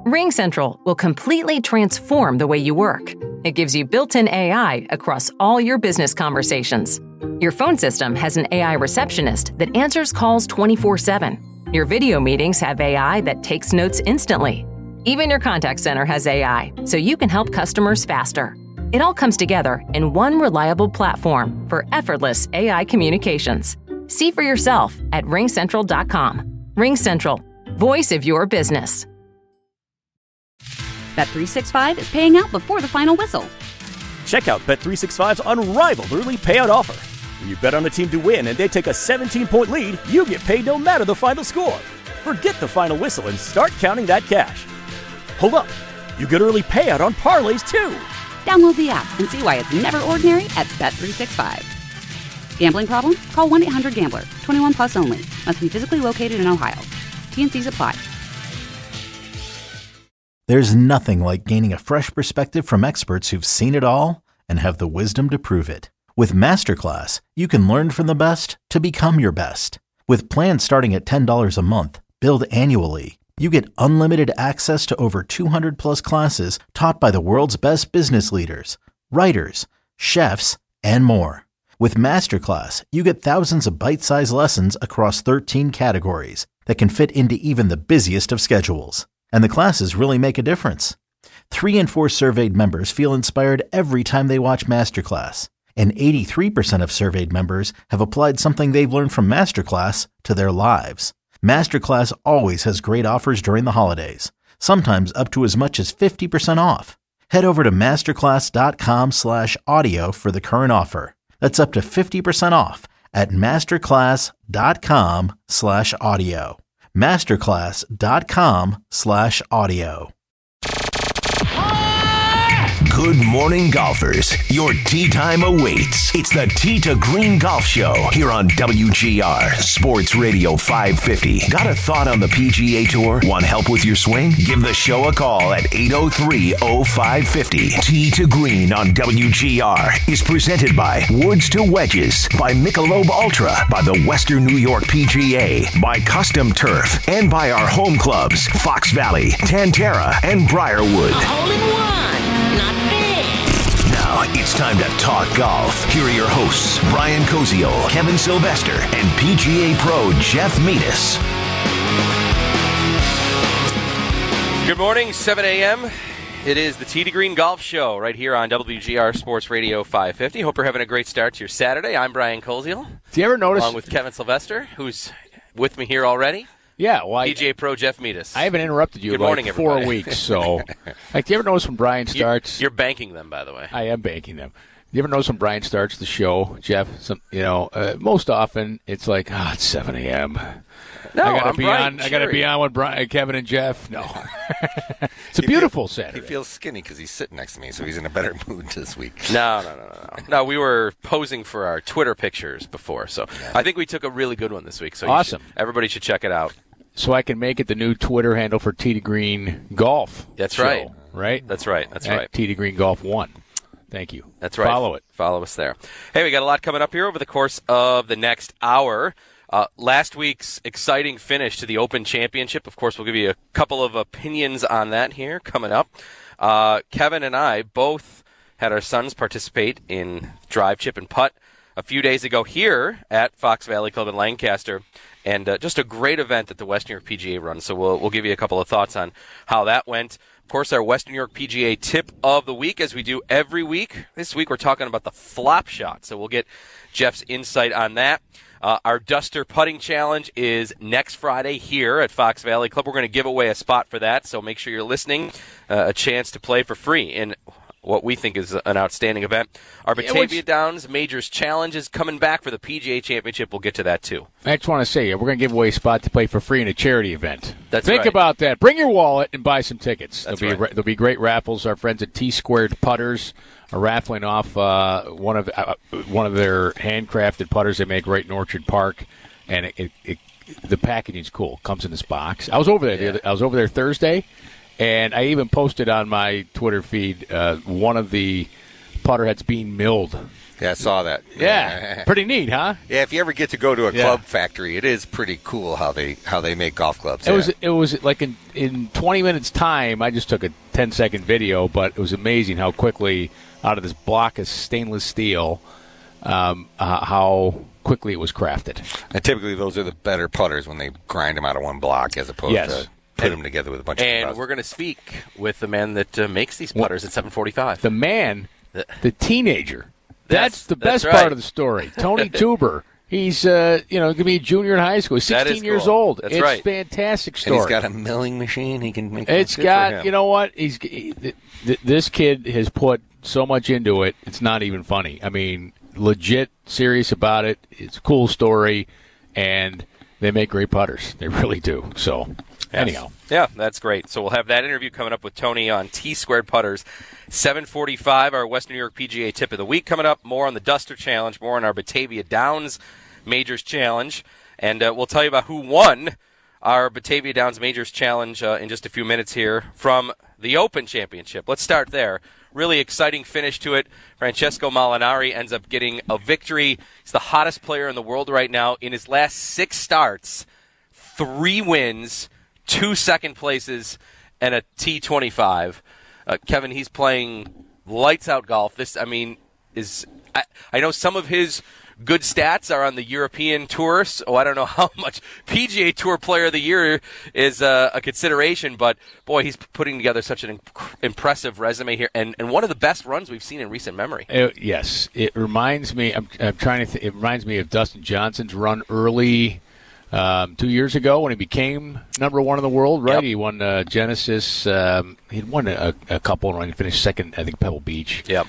RingCentral will completely transform the way you work. It gives you built-in AI across all your business conversations. Your phone system has an AI receptionist that answers calls 24/7. Your video meetings have AI that takes notes instantly. Even your contact center has AI, so you can help customers faster. It all comes together in one reliable platform for effortless AI communications. See for yourself at ringcentral.com. RingCentral, voice of your business. Bet365 is paying out before the final whistle. Check out Bet365's unrivaled early payout offer. When you bet on a team to win and they take a 17-point lead, you get paid no matter the final score. Forget the final whistle and start counting that cash. Hold up. You get early payout on parlays, too. Download the app and see why it's never ordinary at Bet365. Gambling problem? Call 1-800-GAMBLER. 21 plus only. Must be physically located in Ohio. T&Cs apply. There's nothing like gaining a fresh perspective from experts who've seen it all and have the wisdom to prove it. With Masterclass, you can learn from the best to become your best. With plans starting at $10 a month, billed annually, you get unlimited access to over 200 plus classes taught by the world's best business leaders, writers, chefs, and more. With Masterclass, you get thousands of bite-sized lessons across 13 categories that can fit into even the busiest of schedules. And the classes really make a difference. 3 in 4 surveyed members feel inspired every time they watch Masterclass. And 83% of surveyed members have applied something they've learned from Masterclass to their lives. Masterclass always has great offers during the holidays, sometimes up to as much as 50% off. Head over to masterclass.com/audio for the current offer. That's up to 50% off at masterclass.com/audio. masterclass.com/audio. Good morning, golfers. Your tee time awaits. It's the Tee to Green Golf Show here on WGR Sports Radio 550. Got a thought on the PGA Tour? Want help with your swing? Give the show a call at 803-0550. Tee to Green on WGR is presented by Woods to Wedges, by Michelob Ultra, by the Western New York PGA, by Custom Turf, and by our home clubs, Fox Valley, Tantera, and Briarwood. A hole-in-one, not big. Now it's time to talk golf. Here are your hosts, Brian Koziol, Kevin Sylvester, and PGA Pro Jeff Metis. Good morning, 7 a.m. It is the Tee to Green Golf Show right here on WGR Sports Radio 550. Hope you're having a great start to your Saturday. I'm Brian Koziol. Do you ever notice? Along with Kevin Sylvester, who's with me here already. Yeah, well, PGA Pro Jeff Metis. I haven't interrupted you Good in morning, like 4 everybody. weeks, so. Like, do you ever notice when Brian starts? You're banking them, by the way. I am banking them. Do you ever notice when Brian starts the show, Jeff? Most often it's like, it's 7 a.m. No, I gotta I'm be bright on. and I gotta be cheery. on with Kevin and Jeff. No, it's a beautiful Saturday. He feels skinny because he's sitting next to me, so he's in a better mood this week. No. No, we were posing for our Twitter pictures before, so I think we took a really good one this week. So Awesome. Everybody should check it out. So I can make it the new Twitter handle for Tee to Green Golf. That's show, right. Right? That's right. At Tee to Green Golf 1. Thank you. That's right. Follow it. Follow us there. Hey, we got a lot coming up here over the course of the next hour. Last week's exciting finish to the Open Championship. Of course, we'll give you a couple of opinions on that here coming up. Kevin and I both had our sons participate in drive, chip, and putt a few days ago here at Fox Valley Club in Lancaster. And just a great event that the Western New York PGA runs. So we'll give you a couple of thoughts on how that went. Of course, our Western New York PGA tip of the week, as we do every week. This week we're talking about the flop shot. So we'll get Jeff's insight on that. Our Duster Putting Challenge is next Friday here at Fox Valley Club. We're going to give away a spot for that, so make sure you're listening. A chance to play for free in what we think is an outstanding event. Our Batavia Downs Majors Challenge is coming back for the PGA Championship. We'll get to that, too. I just want to say, we're going to give away a spot to play for free in a charity event. Think right. about that. Bring your wallet and buy some tickets. That's There'll be great raffles. Our friends at T-Squared Putters are raffling off one of their handcrafted putters they make right in Orchard Park, and the packaging's cool. Comes in this box. I was over there. I was over there Thursday, and I even posted on my Twitter feed one of the putter heads being milled Yeah, I saw that. Yeah, pretty neat, huh? Yeah, if you ever get to go to a club factory, it is pretty cool how they make golf clubs. It was like in 20 minutes time. I just took a 10-second video, but it was amazing how quickly out of this block of stainless steel, how quickly it was crafted. And typically, those are the better putters when they grind them out of one block, as opposed to put them together with a bunch of putters. And we're going to speak with the man that makes these putters at 7:45. The man, the teenager. That's the best part of the story. Tony Tuber. He's going to be a junior in high school. He's 16 years old. That's it's right. A fantastic story. And he's got a milling machine. He can make. It's got. You know what? This kid has put so much into it. It's not even funny. I mean, legit serious about it. It's a cool story, and they make great putters. They really do. So. Yes. Anyhow. Yeah, that's great. So we'll have that interview coming up with Tony on T-Squared Putters. 7:45, our Western New York PGA Tip of the Week coming up. More on the Duster Challenge, more on our Batavia Downs Majors Challenge. And we'll tell you about who won our Batavia Downs Majors Challenge in just a few minutes here from the Open Championship. Let's start there. Really exciting finish to it. Francesco Molinari ends up getting a victory. He's the hottest player in the world right now. In his last 6 starts, 3 wins, 2 second places, and a T25. Kevin, he's playing lights-out golf. This, I know some of his good stats are on the European Tour, so I don't know how much PGA Tour Player of the Year is a consideration, but, boy, he's putting together such an impressive resume here, and one of the best runs we've seen in recent memory. Yes. It reminds me, it reminds me of Dustin Johnson's run early 2 years ago when he became number 1 in the world, right? Yep. He won Genesis. He'd won a couple, and he finished second, I think, Pebble Beach. Yep.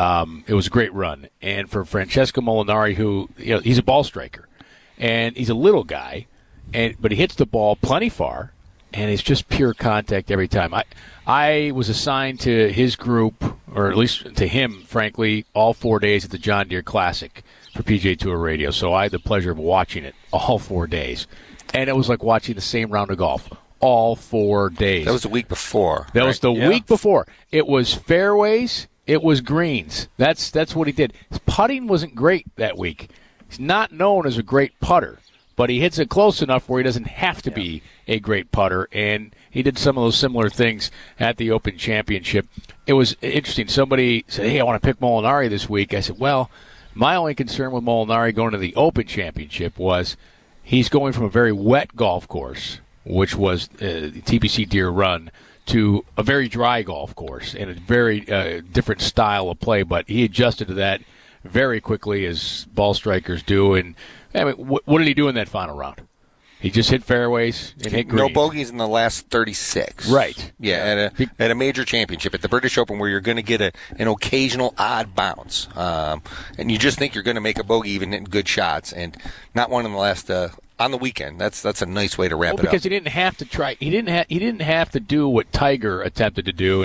It was a great run. And for Francesco Molinari, who, he's a ball striker, and he's a little guy, but he hits the ball plenty far, and it's just pure contact every time. I was assigned to his group, or at least to him, frankly, all 4 days at the John Deere Classic for PGA Tour Radio, so I had the pleasure of watching it all 4 days. And it was like watching the same round of golf all 4 days. That was the week before. That was the week before. It was fairways, it was greens. That's what he did. His putting wasn't great that week. He's not known as a great putter, but he hits it close enough where he doesn't have to be a great putter, and he did some of those similar things at the Open Championship. It was interesting. Somebody said, hey, I want to pick Molinari this week. I said, well, my only concern with Molinari going to the Open Championship was he's going from a very wet golf course, which was TPC Deere Run, to a very dry golf course and a very different style of play. But he adjusted to that very quickly, as ball strikers do. And I mean, what did he do in that final round? He just hit fairways and hit greens. No bogeys in the last 36. Right. Yeah, at a major championship, at the British Open, where you're going to get an occasional odd bounce. And you just think you're going to make a bogey even in good shots, and not one in the last on the weekend. That's a nice way to wrap it up. Because he didn't have to try. He didn't have to do what Tiger attempted to do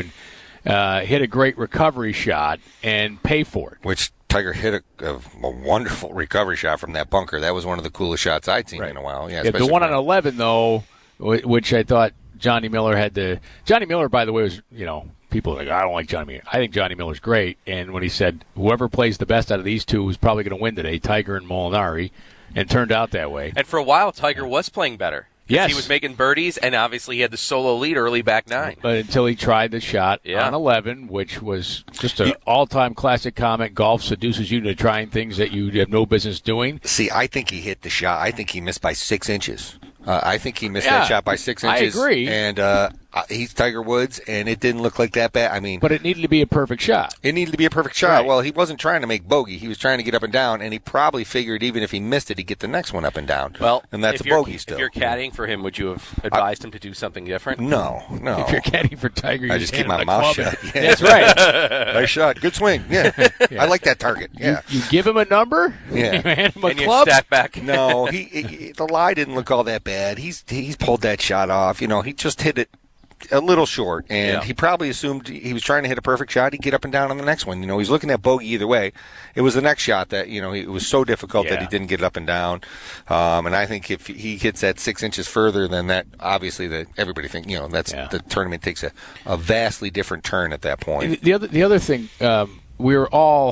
and hit a great recovery shot and pay for it. Which Tiger hit a wonderful recovery shot from that bunker. That was one of the coolest shots I'd seen in a while. Yeah, the one on 11, though, which I thought Johnny Miller had to. Johnny Miller, by the way, was, people are like, I don't like Johnny Miller. I think Johnny Miller's great. And when he said whoever plays the best out of these two is probably going to win today, Tiger and Molinari, and turned out that way. And for a while, Tiger was playing better. Yes. He was making birdies, and obviously he had the solo lead early back 9. But until he tried the shot on 11, which was just an all-time classic comment. Golf seduces you to trying things that you have no business doing. See, I think he hit the shot. I think he missed by 6 inches. I think he missed that shot by 6 inches. I agree. And he's Tiger Woods, and it didn't look like that bad. I mean, but it needed to be a perfect shot. It needed to be a perfect shot. Right. Well, he wasn't trying to make bogey. He was trying to get up and down, and he probably figured even if he missed it, he'd get the next one up and down. Well, and that's a bogey still. If you're caddying for him, would you have advised him to do something different? No. If you're caddying for Tiger, I just keep my mouth shut. Yeah. That's right. Nice shot. Good swing. Yeah. I like that target. Yeah. You give him a number. Yeah. You hand him a and club. You stack back. No, the lie didn't look all that bad. He's pulled that shot off. He just hit it a little short, and he probably assumed he was trying to hit a perfect shot. He'd get up and down on the next one. He's looking at bogey either way. It was the next shot that, it was so difficult that he didn't get up and down. And I think if he hits that 6 inches further than that, obviously that everybody thinks, the tournament takes a vastly different turn at that point. The other thing, we were all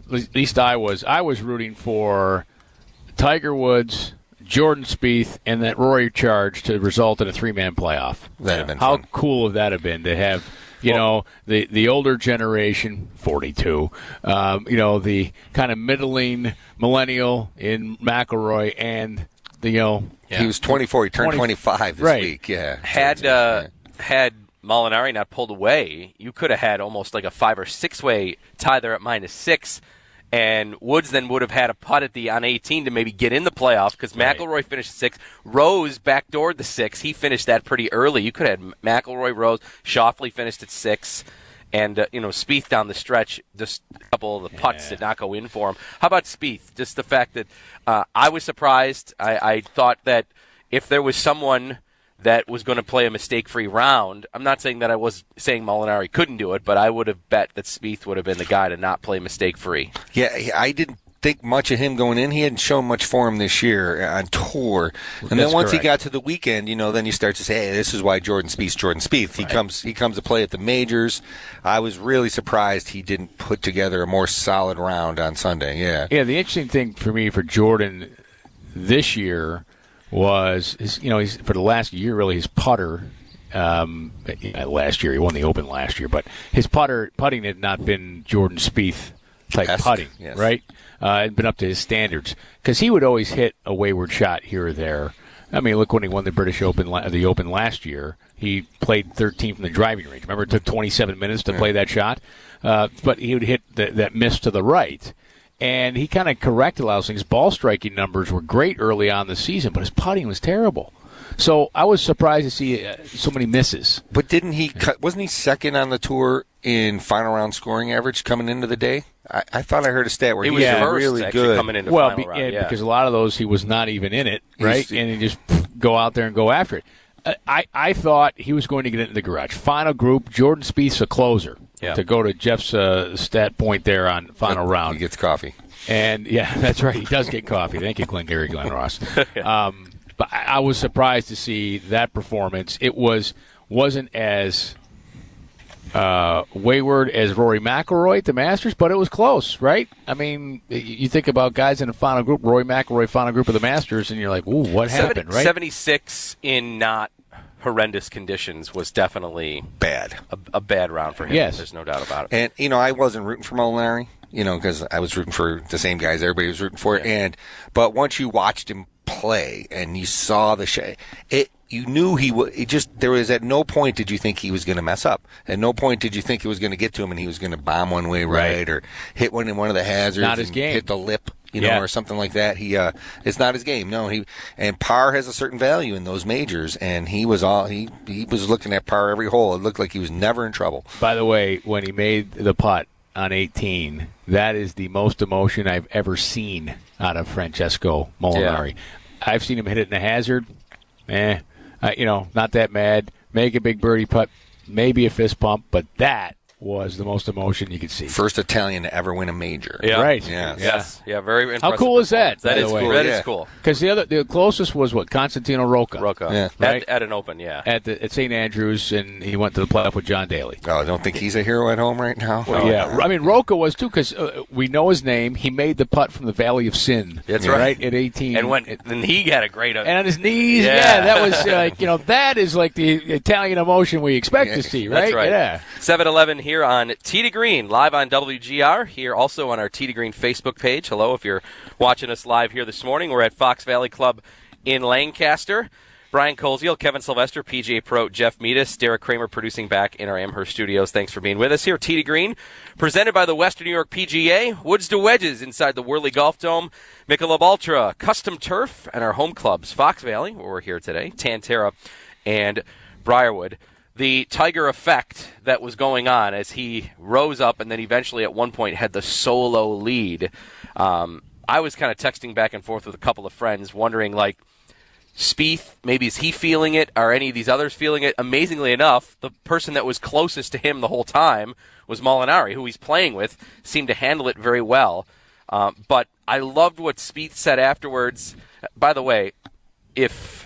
at least I was rooting for Tiger Woods, Jordan Spieth, and that Rory charge to result in a 3-man playoff. That'd have been How fun. cool would that have been to have, the older generation, 42, the kind of middling millennial in McIlroy and He was 24. He turned 25 this week. Yeah. Had Molinari not pulled away, you could have had almost like a 5 or 6 way tie there at -6. And Woods then would have had a putt on 18 to maybe get in the playoffs because McIlroy finished 6. Rose backdoored the 6. He finished that pretty early. You could have had McIlroy, Rose, Schauffele finished at 6. And, Spieth down the stretch, just a couple of the putts did not go in for him. How about Spieth? Just the fact that I was surprised. I thought that if there was someone that was going to play a mistake-free round, I'm not saying that I was saying Molinari couldn't do it, but I would have bet that Spieth would have been the guy to not play mistake-free. Yeah, I didn't think much of him going in. He hadn't shown much for him this year on tour. And then once he got to the weekend, then you start to say, hey, this is why Jordan Spieth's Jordan Spieth. Right. He comes to play at the majors. I was really surprised he didn't put together a more solid round on Sunday. Yeah. Yeah, the interesting thing for me for Jordan this year was he's for the last year really his putter. Last year he won the Open last year, but his putting had not been Jordan Spieth type putting, yes. Right? Had been up to his standards because he would always hit a wayward shot here or there. I mean, look when he won the British Open, the Open last year. He played 13 from the driving range. Remember, it took 27 minutes to play that shot, but he would hit that miss to the right. And he kind of corrected a lot of things. Ball striking numbers were great early on in the season, but his putting was terrible. So I was surprised to see so many misses. But wasn't he second on the tour in final round scoring average coming into the day? I thought I heard a stat where he was really good coming into final round. Because a lot of those he was not even in it, right? And he just go out there and go after it. I thought he was going to get into the garage. Final group, Jordan Spieth's a closer. Yeah. To go to Jeff's stat point there on final round. He gets coffee. And, that's right. He does get coffee. Thank you, Gary Glenn Ross. But I was surprised to see that performance. It wasn't as wayward as Rory McIlroy at the Masters, but it was close, right? I mean, you think about guys in the final group, Rory McIlroy final group of the Masters, and you're like, ooh, what happened, right? 76 in not horrendous conditions was definitely bad. A bad round for him. Yes. There's no doubt about it. And, I wasn't rooting for Molinari, because I was rooting for the same guys everybody was rooting for. Yeah. But once you watched him play and you saw you knew he would. There was at no point did you think he was going to mess up. At no point did you think it was going to get to him and he was going to bomb one way right or hit one in one of the hazards. Not his game. Hit the lip, or something like that. It's not his game. No, and par has a certain value in those majors, and he was looking at par every hole. It looked like he was never in trouble. By the way, when he made the putt on 18, that is the most emotion I've ever seen out of Francesco Molinari. Yeah. I've seen him hit it in a hazard. Not that mad. Make a big birdie putt, maybe a fist pump, but that was the most emotion you could see. First Italian to ever win a major. Yeah. Right. Yes. Yeah, very impressive. How cool is that? That is cool. That is cool. Because the closest was Constantino Rocca. Yeah. Right? At an Open, yeah. At St. Andrews, and he went to the playoff with John Daly. Oh, I don't think he's a hero at home right now. Well, yeah. I mean, Rocca was too, because we know his name. He made the putt from the Valley of Sin. That's right. At 18. And he got a great... And on his knees, that was that is like the Italian emotion we expect to see, right? That's right. Yeah. 7-11 here on Tee to Green, live on WGR, here also on our Tee to Green Facebook page. Hello, if you're watching us live here this morning. We're at Fox Valley Club in Lancaster. Brian Koziel, Kevin Sylvester, PGA Pro Jeff Meadis, Derek Kramer producing back in our Amherst studios. Thanks for being with us here. Tee to Green, presented by the Western New York PGA, Woods to Wedges inside the Worley Golf Dome, Michelob Ultra, Custom Turf, and our home clubs, Fox Valley, where we're here today, Tantera, and Briarwood. The Tiger effect that was going on as he rose up and then eventually at one point had the solo lead. I was kind of texting back and forth with a couple of friends wondering, Spieth, maybe is he feeling it? Are any of these others feeling it? Amazingly enough, the person that was closest to him the whole time was Molinari, who he's playing with, seemed to handle it very well. But I loved what Spieth said afterwards. By the way, if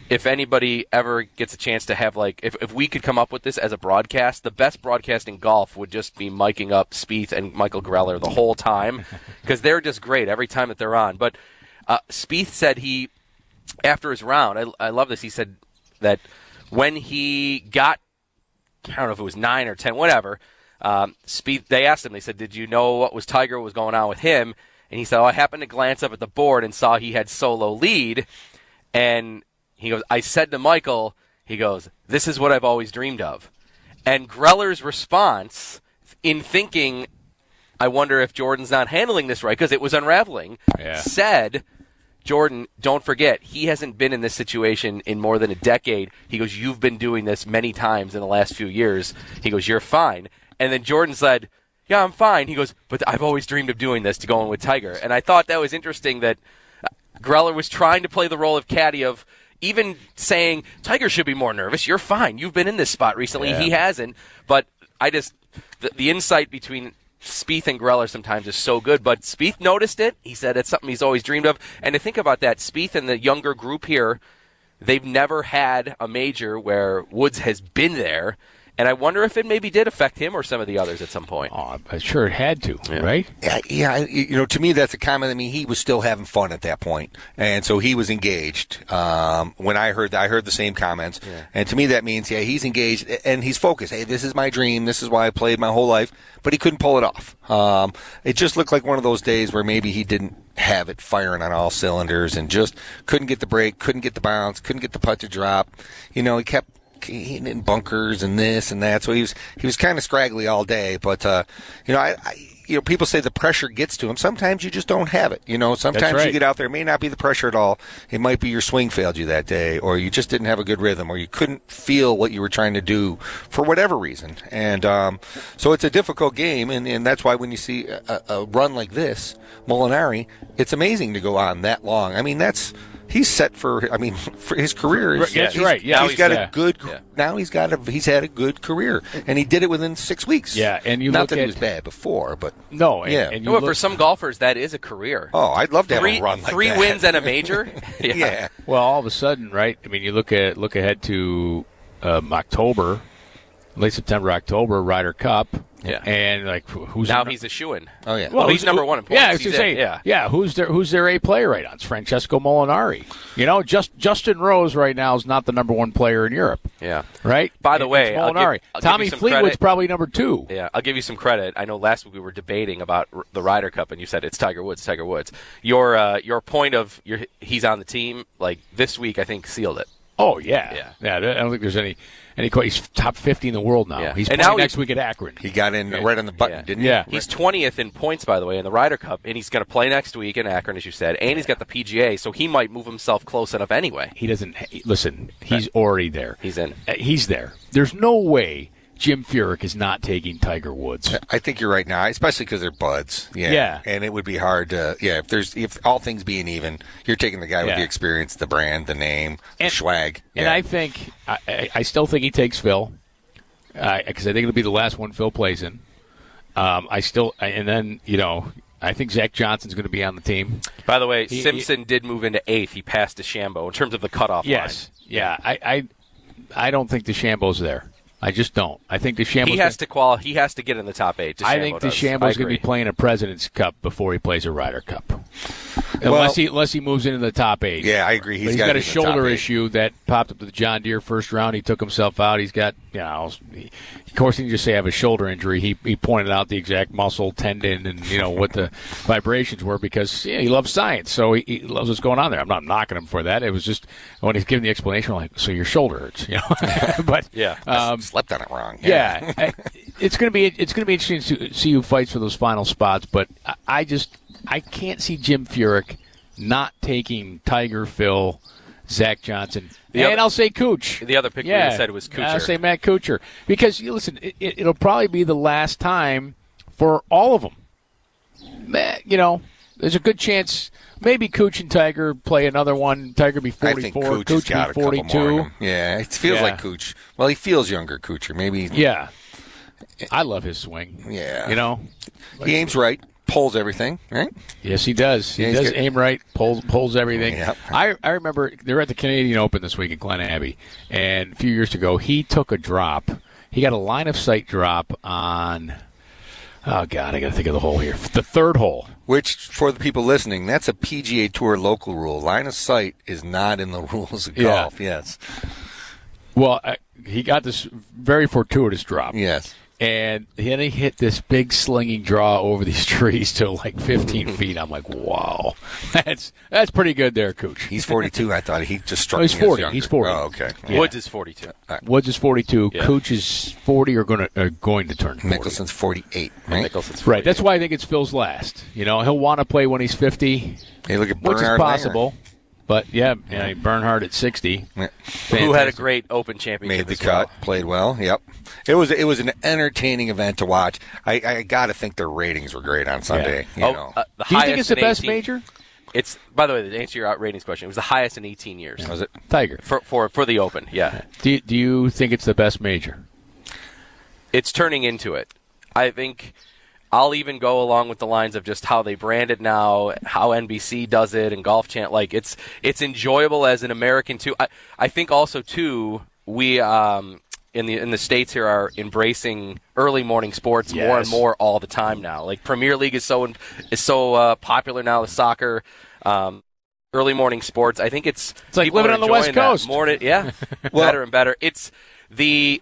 if anybody ever gets a chance to have, like, if we could come up with this as a broadcast, the best broadcast in golf would just be miking up Spieth and Michael Greller the whole time, because they're just great every time that they're on. But Spieth said after his round, I love this, he said that when he got, I don't know if it was 9 or 10, whatever, Spieth, they asked him, they said, did you know what was going on with him? And he said, I happened to glance up at the board and saw he had solo lead, and he goes, I said to Michael, he goes, this is what I've always dreamed of. And Greller's response, in thinking, I wonder if Jordan's not handling this right, because it was unraveling, said, Jordan, don't forget, he hasn't been in this situation in more than a decade. He goes, you've been doing this many times in the last few years. He goes, you're fine. And then Jordan said, yeah, I'm fine. He goes, but I've always dreamed of doing this, to go in with Tiger. And I thought that was interesting that Greller was trying to play the role of caddy, of even saying, Tiger should be more nervous. You're fine. You've been in this spot recently. Yeah. He hasn't. But the insight between Spieth and Greller sometimes is so good. But Spieth noticed it. He said it's something he's always dreamed of. And to think about that, Spieth and the younger group here, they've never had a major where Woods has been there. And I wonder if it maybe did affect him or some of the others at some point. Oh, I'm sure it had to, right? Yeah. To me, that's a comment. I mean, he was still having fun at that point, and so he was engaged. When I heard the same comments, and to me, that means, he's engaged and he's focused. Hey, this is my dream. This is why I played my whole life. But he couldn't pull it off. It just looked like one of those days where maybe he didn't have it firing on all cylinders and just couldn't get the break, couldn't get the bounce, couldn't get the putt to drop. He kept hitting in bunkers and this and that, so he was kind of scraggly all day. But people say the pressure gets to him. Sometimes you just don't have it. Sometimes you get out there, it may not be the pressure at all. It might be your swing failed you that day, or you just didn't have a good rhythm, or you couldn't feel what you were trying to do for whatever reason. And so it's a difficult game, and that's why when you see a run like this, Molinari, it's amazing to go on that long. I mean, he's set for his career. That's right. Yeah, he's had a good career, and he did it within 6 weeks. Yeah, and not that he was bad before, but no. For some golfers, that is a career. Oh, I'd love to have a run like three that. wins and a major. Yeah. Well, all of a sudden, right? I mean, you look ahead to October, late September, October, Ryder Cup. Yeah, and he's a shoo-in. Oh yeah, well, he's number one in points. Yeah, I was going to say, who's their A player right now? It's Francesco Molinari. Justin Rose right now is not the number one player in Europe. Yeah, right. By the way, Molinari. Tommy Fleetwood's probably number 2. Yeah, I'll give you some credit. I know last week we were debating about the Ryder Cup, and you said it's Tiger Woods. Tiger Woods. Your point of he's on the team, like this week, I think sealed it. Oh yeah. I don't think there's any. He's top 50 in the world now. Yeah. He's playing next week at Akron. He got in right on the button, didn't he? Yeah. He's 20th in points, by the way, in the Ryder Cup, and he's going to play next week in Akron, as you said, and he's got the PGA, so he might move himself close enough anyway. He doesn't – listen, he's already there. He's in. He's there. There's no way Jim Furyk is not taking Tiger Woods. I think you're right now, especially because they're buds. Yeah. And it would be hard to if all things being even, you're taking the guy with the experience, the brand, the name, the swag. Yeah. And I think I still think he takes Phil. Because I think it'll be the last one Phil plays in. I think Zach Johnson's going to be on the team. By the way, Simpson did move into 8th. He passed DeChambeau in terms of the cutoff line. Yes. Yeah. I don't think DeChambeau's there. I just don't. I think DeChambeau. He has to get in the top 8. I think DeChambeau's going to be playing a President's Cup before he plays a Ryder Cup. Unless he moves into the top 8. Yeah, I agree. He's got a shoulder issue that popped up to the John Deere first round. He took himself out. He's got, of course, he didn't just say I have a shoulder injury. He pointed out the exact muscle, tendon, and what the vibrations were because he loves science. So he loves what's going on there. I'm not knocking him for that. It was just when he's giving the explanation, I'm like, so your shoulder hurts, But yeah, slept on it wrong. Yeah, it's going to be interesting to see who fights for those final spots. But I can't see Jim Furyk not taking Tiger, Phil, Zach Johnson, and I'll say Cooch. The other pick we said was Kuchar. I'll say Matt Kuchar. Because, listen, it'll probably be the last time for all of them. There's a good chance maybe Cooch and Tiger play another one. Tiger be 44, I think Cooch be 42. Yeah, it feels like Cooch. Well, he feels younger, Kuchar. Maybe. Yeah. I love his swing. Yeah. You know? He aims right. pulls everything, right? Yes, he does. He does aim right, pulls everything. Yep. I remember they were at the Canadian Open this week in Glen Abbey, and a few years ago he took a drop. He got a line of sight drop on. Oh God, I got to think of the hole here. The third hole. Which, for the people listening, that's a PGA Tour local rule. Line of sight is not in the rules of golf. Yes. Well, he got this very fortuitous drop. Yes. And then he hit this big slinging draw over these trees to like 15 feet. I'm like, wow, that's pretty good there, Cooch. He's 42. I thought he just struck. No, he's 40. He's 40. Oh, okay. Yeah. Woods is 42. Woods is 42. Yeah. Cooch is 40 or going to turn 40. Mickelson's 48. Right? Mickelson's 48. Right. That's why I think it's Phil's last. He'll want to play when he's 50. Hey, look at which Bernhard is possible. Langer. But Bernhard at 60, who had a great Open championship. Made the cut, played well. Yep, it was an entertaining event to watch. I got to think their ratings were great on Sunday. Yeah. Do you think it's the best major? It's, by the way, to answer your ratings question, it was the highest in 18 years. Was it? Tiger for the Open? Yeah. Do you think it's the best major? It's turning into it. I think. I'll even go along with the lines of just how they brand it now, how NBC does it, and Golf Channel. Like it's enjoyable as an American too. I think also too we in the States here are embracing early morning sports more and more all the time now. Like Premier League is so popular now with soccer. Early morning sports. I think it's like living on the West Coast. Better and better. It's the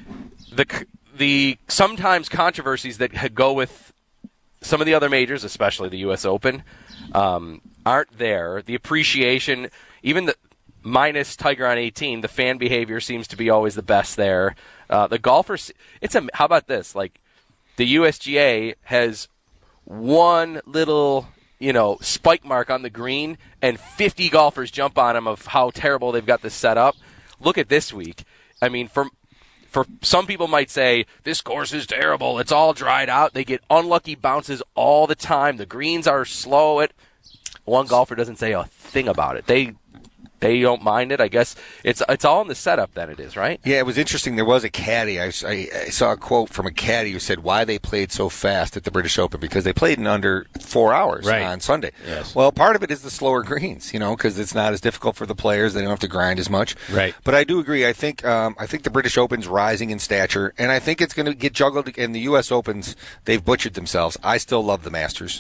sometimes controversies that go with some of the other majors, especially the U.S. Open, aren't there. The appreciation, even minus Tiger on 18, the fan behavior seems to be always the best there. The golfers, how about this? Like the USGA has one little spike mark on the green, and 50 golfers jump on them of how terrible they've got this set up. Look at this week. I mean, for some people might say, this course is terrible. It's all dried out. They get unlucky bounces all the time. The greens are slow. One golfer doesn't say a thing about it. They don't mind it. I guess it's all in the setup then it is, right? Yeah, it was interesting. There was a caddy. I saw a quote from a caddy who said why they played so fast at the British Open, because they played in under 4 hours on Sunday. Yes. Well, part of it is the slower greens, because it's not as difficult for the players. They don't have to grind as much. Right. But I do agree. I think the British Open's rising in stature, and I think it's going to get juggled. And the U.S. Opens, they've butchered themselves. I still love the Masters.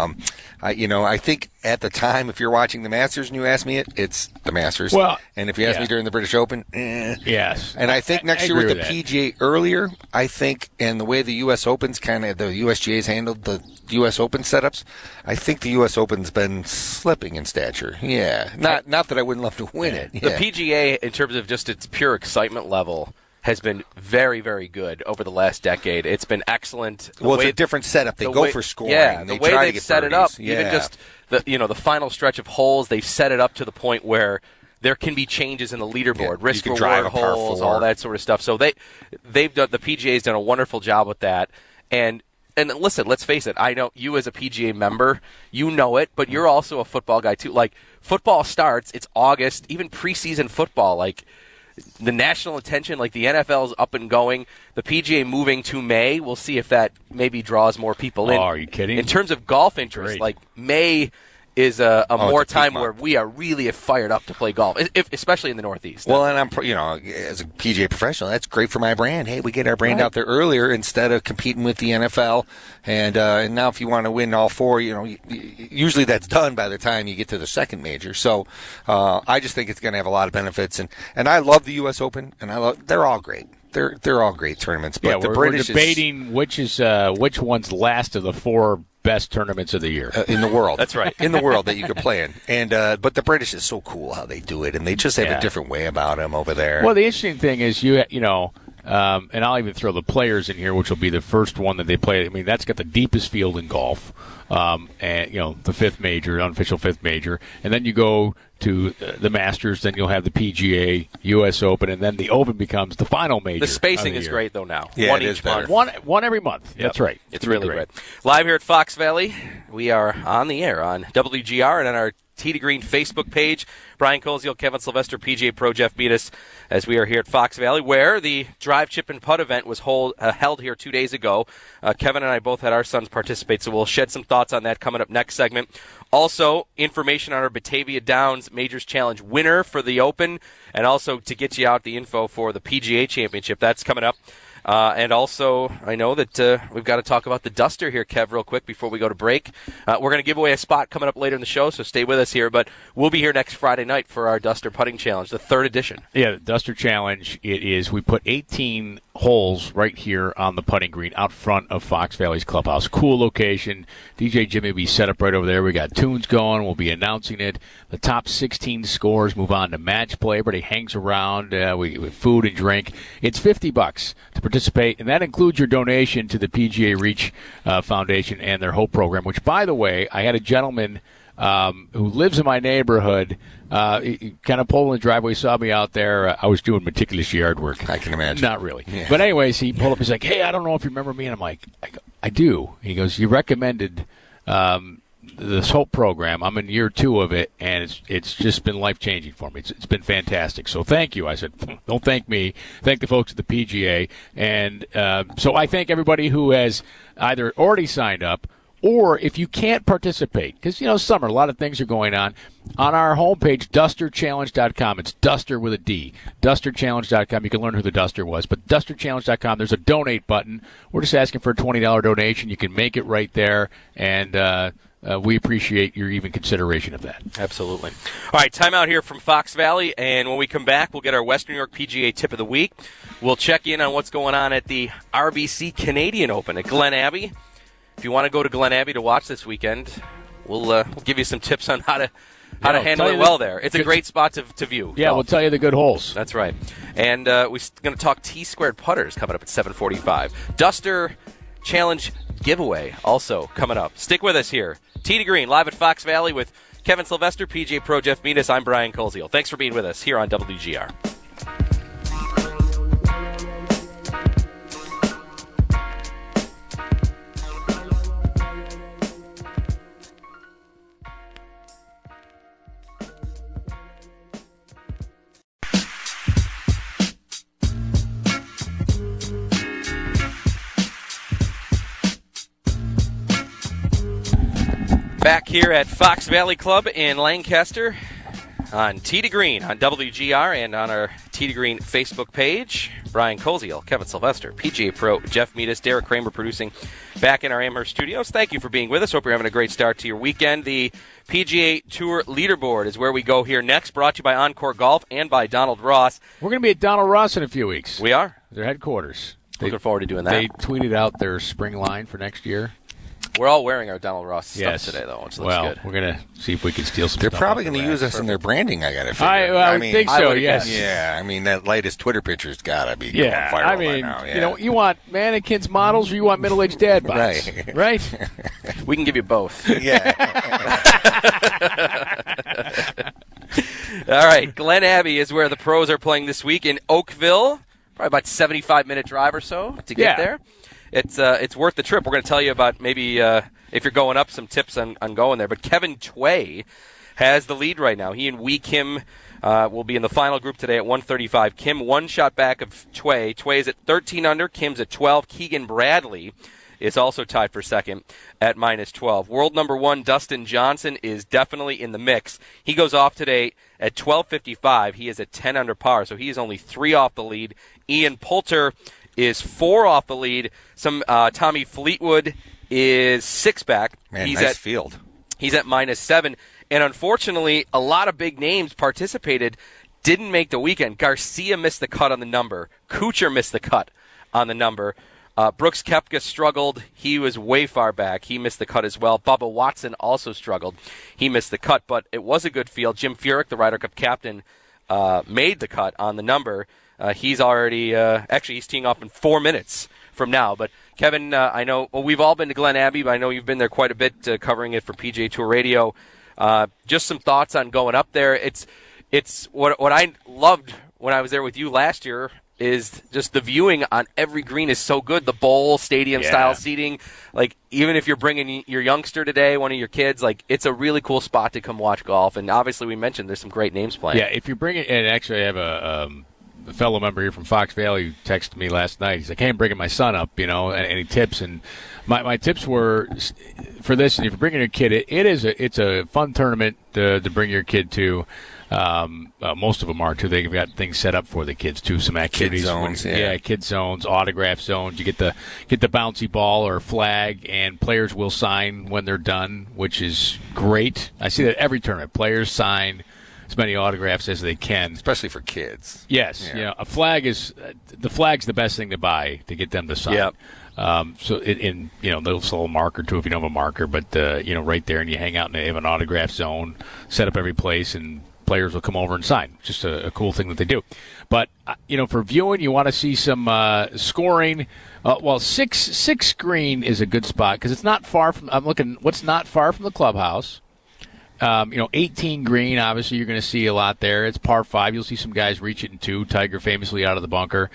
I think at the time, if you're watching the Masters and you ask me it's the Masters. Well, and if you ask me during the British Open, yes. And I think next year with the PGA earlier, I think, and the way the U.S. Open's the USGA's handled the U.S. Open setups, I think the U.S. Open's been slipping in stature. Yeah. Not that I wouldn't love to win it. Yeah. The PGA, in terms of just its pure excitement level, has been very, very good over the last decade. It's been excellent. It's a different setup. They go for scoring. Yeah, the way they've set it up, even just the final stretch of holes, they've set it up to the point where there can be changes in the leaderboard, risk reward holes, all that sort of stuff. So they've done, the PGA's done a wonderful job with that. And listen, let's face it. I know you as a PGA member, you know it, but you're also a football guy too. Like football starts, it's August, even preseason football, like. The national attention, like the NFL's up and going, the PGA moving to May. We'll see if that maybe draws more people in. Oh, are you kidding? In terms of golf interest, like May is a more time where we are really fired up to play golf, especially in the Northeast. Well, and I'm, as a PGA professional, that's great for my brand. Hey, we get our brand out there earlier instead of competing with the NFL. And now if you want to win all four, usually that's done by the time you get to the second major. So I just think it's going to have a lot of benefits. And I love the U.S. Open, and they're all great. They're all great tournaments. But the British we're debating which one's last of the four best tournaments of the year in the world. That's right, in the world that you could play in. And but the British is so cool how they do it, and they just have a different way about them over there. Well, the interesting thing is and I'll even throw the Players in here, which will be the first one that they play. I mean, that's got the deepest field in golf, and the fifth major, unofficial fifth major, and then you go to the Masters, then you'll have the PGA, U.S. Open, and then the Open becomes the final major. The spacing is great, though, now. Yeah, one it each is better. month. One every month. Yep. That's right. It's really great. Live here at Fox Valley, we are on the air on WGR and on our Tee to Green Facebook page. Brian Koziel, Kevin Sylvester, PGA Pro Jeff Metis, as we are here at Fox Valley, where the Drive, Chip, and Putt event was held here 2 days ago. Kevin and I both had our sons participate, so we'll shed some thoughts on that coming up next segment. Also, information on our Batavia Downs Majors Challenge winner for the Open, and also to get you out the info for the PGA Championship. That's coming up. And also, I know that we've got to talk about the Duster here, Kev, real quick before we go to break. We're going to give away a spot coming up later in the show, so stay with us here. But we'll be here next Friday night for our Duster Putting Challenge, the 3rd edition. Yeah, the Duster Challenge, it is, we put 18 holes right here on the putting green out front of Fox Valley's clubhouse. Cool location. DJ Jimmy will be set up right over there. We got tunes going. We'll be announcing it. The top 16 scores move on to match play. Everybody hangs around with food and drink. It's $50 to participate, and that includes your donation to the PGA Reach Foundation and their Hope program, which, by the way, I had a gentleman who lives in my neighborhood, he kind of pulled in the driveway, saw me out there. I was doing meticulous yard work. I can imagine. Not really. Yeah. But anyways, he pulled up. He's like, hey, I don't know if you remember me. And I'm like, I do. He goes, you recommended this Hope program. I'm in year 2 of it, and it's just been life-changing for me. It's been fantastic. So thank you. I said, don't thank me. Thank the folks at the PGA. And so I thank everybody who has either already signed up, or if you can't participate, because, summer, a lot of things are going on our homepage, dusterchallenge.com. It's Duster with a D. Dusterchallenge.com. You can learn who the Duster was. But dusterchallenge.com, there's a donate button. We're just asking for a $20 donation. You can make it right there, and we appreciate your even consideration of that. Absolutely. All right, time out here from Fox Valley, and when we come back, we'll get our Western New York PGA Tip of the Week. We'll check in on what's going on at the RBC Canadian Open at Glen Abbey. If you want to go to Glen Abbey to watch this weekend, we'll give you some tips on how to handle it well there. It's a great spot to view. Yeah, we'll tell you the good holes. That's right. And we're going to talk T-squared putters coming up at 7:45. Duster Challenge giveaway also coming up. Stick with us here. Tee to Green, live at Fox Valley with Kevin Sylvester, PGA Pro Jeff Metis. I'm Brian Koziel. Thanks for being with us here on WGR. Back here at Fox Valley Club in Lancaster on Tee to Green on WGR and on our Tee to Green Facebook page. Brian Koziel, Kevin Sylvester, PGA Pro Jeff Metis, Derek Kramer producing back in our Amherst studios. Thank you for being with us. Hope you're having a great start to your weekend. The PGA Tour Leaderboard is where we go here next, brought to you by Encore Golf and by Donald Ross. We're going to be at Donald Ross in a few weeks. We are. Their headquarters. Looking forward to doing that. They tweeted out their spring line for next year. We're all wearing our Donald Ross stuff today, though, which looks good. We're going to see if we can steal some They're stuff. They're probably going to use us in their branding, I got to figure. I think so, yes. Yeah, I mean, that latest Twitter picture's got to be going viral by now. Yeah. You want mannequins models or you want middle-aged dad bods? Right? We can give you both. Yeah. All right, Glen Abbey is where the pros are playing this week in Oakville. Probably about 75-minute drive or so to get there. It's worth the trip. We're going to tell you about maybe if you're going up, some tips on going there. But Kevin Tway has the lead right now. He and Wee Kim will be in the final group today at 135. Kim one shot back of Tway. Tway is at 13 under. Kim's at 12. Keegan Bradley is also tied for second at minus 12. World number 1, Dustin Johnson, is definitely in the mix. He goes off today at 12:55. He is at 10 under par, so he is only 3 off the lead. Ian Poulter is 4 off the lead. Tommy Fleetwood is 6 back. Man, he's nice at field. He's at minus 7. And unfortunately, a lot of big names participated, didn't make the weekend. Garcia missed the cut on the number. Kuchar missed the cut on the number. Brooks Koepka struggled. He was way far back. He missed the cut as well. Bubba Watson also struggled. He missed the cut, but it was a good field. Jim Furyk, the Ryder Cup captain, made the cut on the number. He's already he's teeing off in 4 minutes from now. But Kevin, I know we've all been to Glen Abbey, but I know you've been there quite a bit covering it for PGA Tour Radio. Just some thoughts on going up there. It's what I loved when I was there with you last year. is just the viewing on every green is so good. The bowl stadium style seating, like even if you're bringing your youngster today, one of your kids, like it's a really cool spot to come watch golf. And obviously, we mentioned there's some great names playing. Yeah, if you're bringing, and actually, I have a fellow member here from Fox Valley who texted me last night. He's like, "Hey, I'm bringing my son up, any tips?" And my tips were for this. And if you're bringing your kid, it's a fun tournament to bring your kid to. Most of them are too. They've got things set up for the kids too. Some activities, kid zones, kid zones, autograph zones. You get the bouncy ball or flag, and players will sign when they're done, which is great. I see that every tournament. Players sign as many autographs as they can, especially for kids. Yes, a flag is the flag's the best thing to buy to get them to sign. Yep. So they'll sell a marker too if you don't have a marker, but right there, and you hang out and they have an autograph zone set up every place, and players will come over and sign. Just a cool thing that they do. But for viewing, you want to see some scoring. Six green is a good spot because it's not far from. I'm looking. What's not far from the clubhouse. 18 green. Obviously, you're going to see a lot there. It's par 5. You'll see some guys reach it in 2. Tiger famously out of the bunker.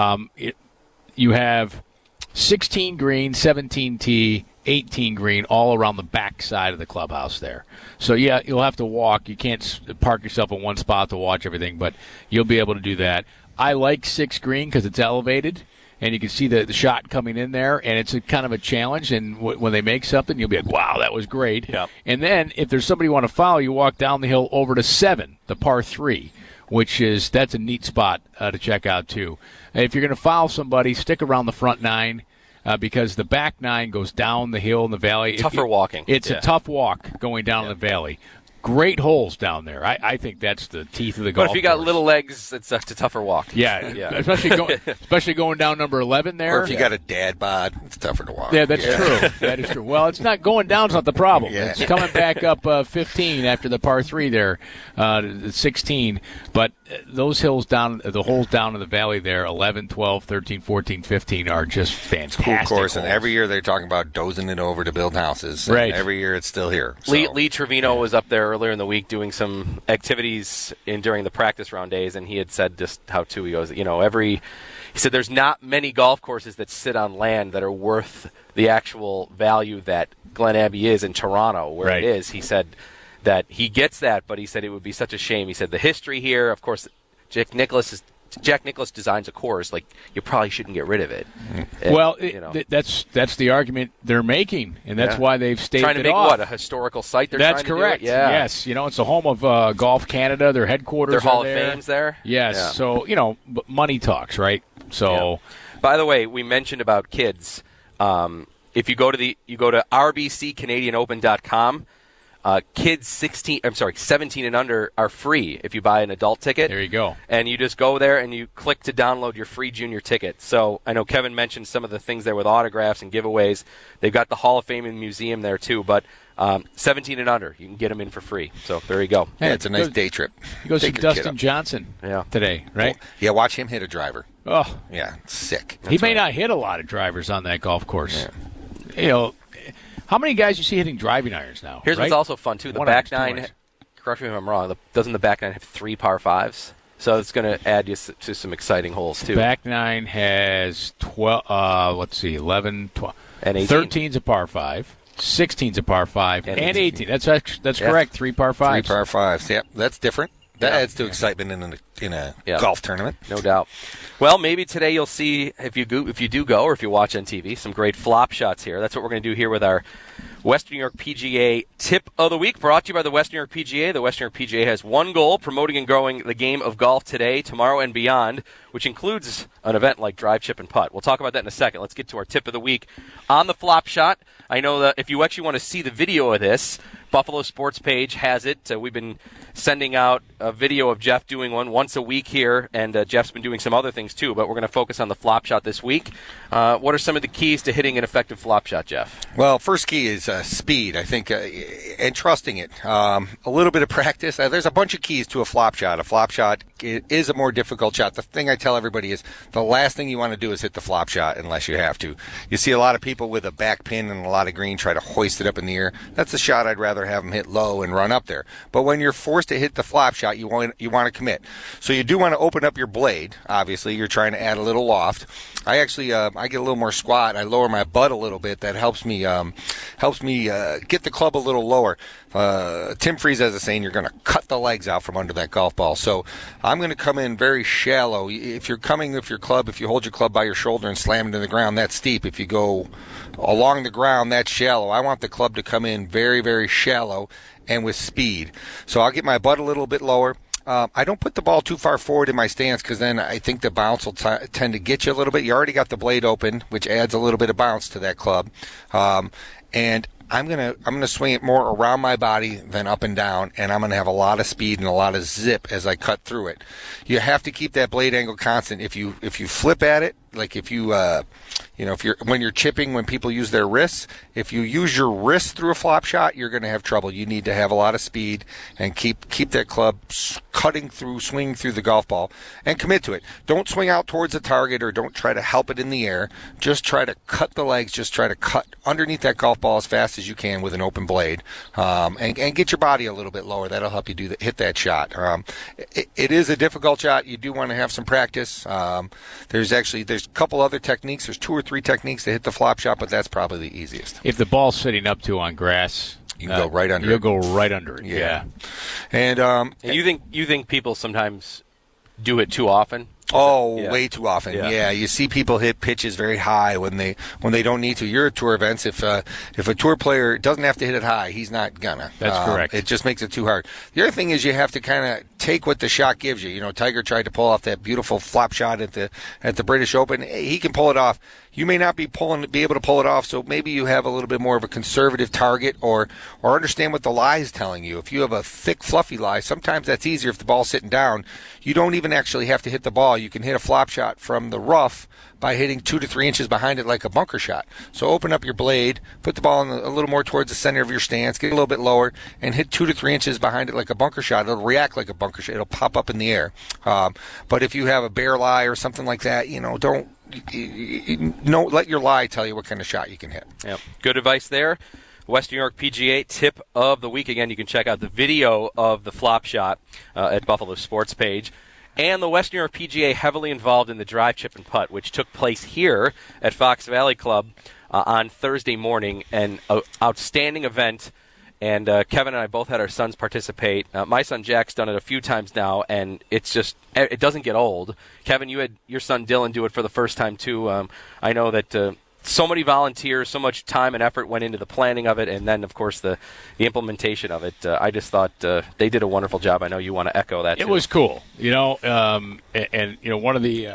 You have 16 green, 17 tee, 18 green, all around the back side of the clubhouse there. So, you'll have to walk. You can't park yourself in one spot to watch everything, but you'll be able to do that. I like 6 green because it's elevated, and you can see the shot coming in there, and it's a kind of a challenge. And when they make something, you'll be like, wow, that was great. Yep. And then if there's somebody you want to follow, you walk down the hill over to 7, the par 3, that's a neat spot to check out, too. And if you're going to follow somebody, stick around the front 9. Because the back 9 goes down the hill in the valley. Tougher walking. It's a tough walk going down the valley. Great holes down there. I think that's the teeth of the golf But if you got course. little legs, it's a tougher walk. Yeah. Especially going down number 11 there. Or if you got a dad bod, it's tougher to walk. Yeah, that's true. That is true. Well, it's not going down's not the problem. Yeah. It's coming back up 15 after the par 3 there, 16. But those holes down in the valley there, 11, 12, 13, 14, 15 are just fantastic. Cool course, holes. and every year they're talking about dozing it over to build houses. Right. Every year it's still here. So. Lee Trevino was up there earlier in the week doing some activities during the practice round days, and he had said just how too he goes, he said there's not many golf courses that sit on land that are worth the actual value that Glen Abbey is in Toronto, where it is. He said that he gets that, but he said it would be such a shame. He said the history here, of course, Jack Nicklaus designs a course, like you probably shouldn't get rid of it. Well, that's the argument they're making, and that's why they've staved trying to make off. A historical site. That's correct. Yeah. Yes, it's the home of Golf Canada. Their headquarters. Their Hall of Fame's there. Yes. Yeah. So money talks, right? So, by the way, we mentioned about kids. If you go to rbccanadianopen.com. Kids 17 and under are free if you buy an adult ticket. There you go. And you just go there and you click to download your free junior ticket. So I know Kevin mentioned some of the things there with autographs and giveaways. They've got the Hall of Fame and Museum there too, but 17 and under, you can get them in for free. So there you go. Yeah, it's a nice day trip. You go see Dustin Johnson today, right? Yeah, watch him hit a driver. Oh. Yeah, sick. He may not hit a lot of drivers on that golf course. Yeah. How many guys you see hitting driving irons now? Here's what's also fun, too. The back 9, correct me if I'm wrong, doesn't the back 9 have 3 par 5s? So it's going to add you to some exciting holes, too. Back 9 has 11, 12. And 18. 13's a par 5. 16's a par 5. And 18. That's correct. 3 par 5s. 3 par 5s. Yep, that's different. That adds to excitement in a golf tournament. No doubt. Well, maybe today you'll see, if you do go or if you watch on TV, some great flop shots here. That's what we're going to do here with our Western New York PGA Tip of the Week, brought to you by the Western New York PGA. The Western New York PGA has one goal, promoting and growing the game of golf today, tomorrow, and beyond, which includes an event like Drive, Chip, and Putt. We'll talk about that in a second. Let's get to our Tip of the Week. On the flop shot, I know that if you actually want to see the video of this, Buffalo Sports page has it. We've been sending out a video of Jeff doing one once a week here, and Jeff's been doing some other things too, but we're going to focus on the flop shot this week. What are some of the keys to hitting an effective flop shot, Jeff? Well, first key is speed, I think, and trusting it. A little bit of practice. There's a bunch of keys to a flop shot. A flop shot is a more difficult shot. The thing I tell everybody is the last thing you want to do is hit the flop shot unless you have to. You see a lot of people with a back pin and a lot of green try to hoist it up in the air. That's a shot I'd rather have them hit low and run up there. But when you're forced just to hit the flop shot, you want to commit. So you do want to open up your blade. Obviously, you're trying to add a little loft. I actually I get a little more squat. I lower my butt a little bit. That helps me get the club a little lower. Tim Freeze has a saying, you're going to cut the legs out from under that golf ball. So I'm going to come in very shallow. If you hold your club by your shoulder and slam it to the ground, that's steep. If you go along the ground, that's shallow. I want the club to come in very, very shallow and with speed. So I'll get my butt a little bit lower. I don't put the ball too far forward in my stance because then I think the bounce will tend to get you a little bit. You already got the blade open, which adds a little bit of bounce to that club. And I'm gonna swing it more around my body than up and down, and I'm gonna have a lot of speed and a lot of zip as I cut through it. You have to keep that blade angle constant. If you flip at it, like if you when you're chipping, when people use their wrists, if you use your wrist through a flop shot, you're going to have trouble. You need to have a lot of speed and keep that club swinging through the golf ball, and commit to it. Don't swing out towards the target or don't try to help it in the air. Just try to cut the legs. Just try to cut underneath that golf ball as fast as you can with an open blade, and get your body a little bit lower. That'll help you hit that shot. It is a difficult shot. You do want to have some practice. There's a couple other techniques. There's 2 or 3 techniques to hit the flop shot, but that's probably the easiest. If the ball's sitting up to on grass, you can go right under it. You'll go right under it. Yeah. And you think people sometimes do it too often? Way too often. Yeah, you see people hit pitches very high when they don't need to. You're at tour events. If a tour player doesn't have to hit it high, he's not gonna. That's correct. It just makes it too hard. The other thing is you have to kind of take what the shot gives you. You know, Tiger tried to pull off that beautiful flop shot at the British Open. He can pull it off. You may not be able to pull it off, so maybe you have a little bit more of a conservative target, or understand what the lie is telling you. If you have a thick, fluffy lie, sometimes that's easier if the ball's sitting down. You don't even actually have to hit the ball. You can hit a flop shot from the rough by hitting 2 to 3 inches behind it like a bunker shot. So open up your blade, put the ball a little more towards the center of your stance, get a little bit lower, and hit 2 to 3 inches behind it like a bunker shot. It'll react like a bunker shot. It'll pop up in the air. But if you have a bare lie or something like that, don't let your lie tell you what kind of shot you can hit. Yep. Good advice there. West New York PGA tip of the week. Again, you can check out the video of the flop shot at Buffalo Sports page. And the West New York PGA heavily involved in the drive, chip, and putt, which took place here at Fox Valley Club on Thursday morning. An outstanding event. And Kevin and I both had our sons participate. My son Jack's done it a few times now, and it doesn't get old. Kevin, you had your son Dylan do it for the first time, too. I know that so many volunteers, so much time and effort went into the planning of it, and then, of course, the implementation of it. I just thought they did a wonderful job. I know you want to echo that, too. It was cool, and one of the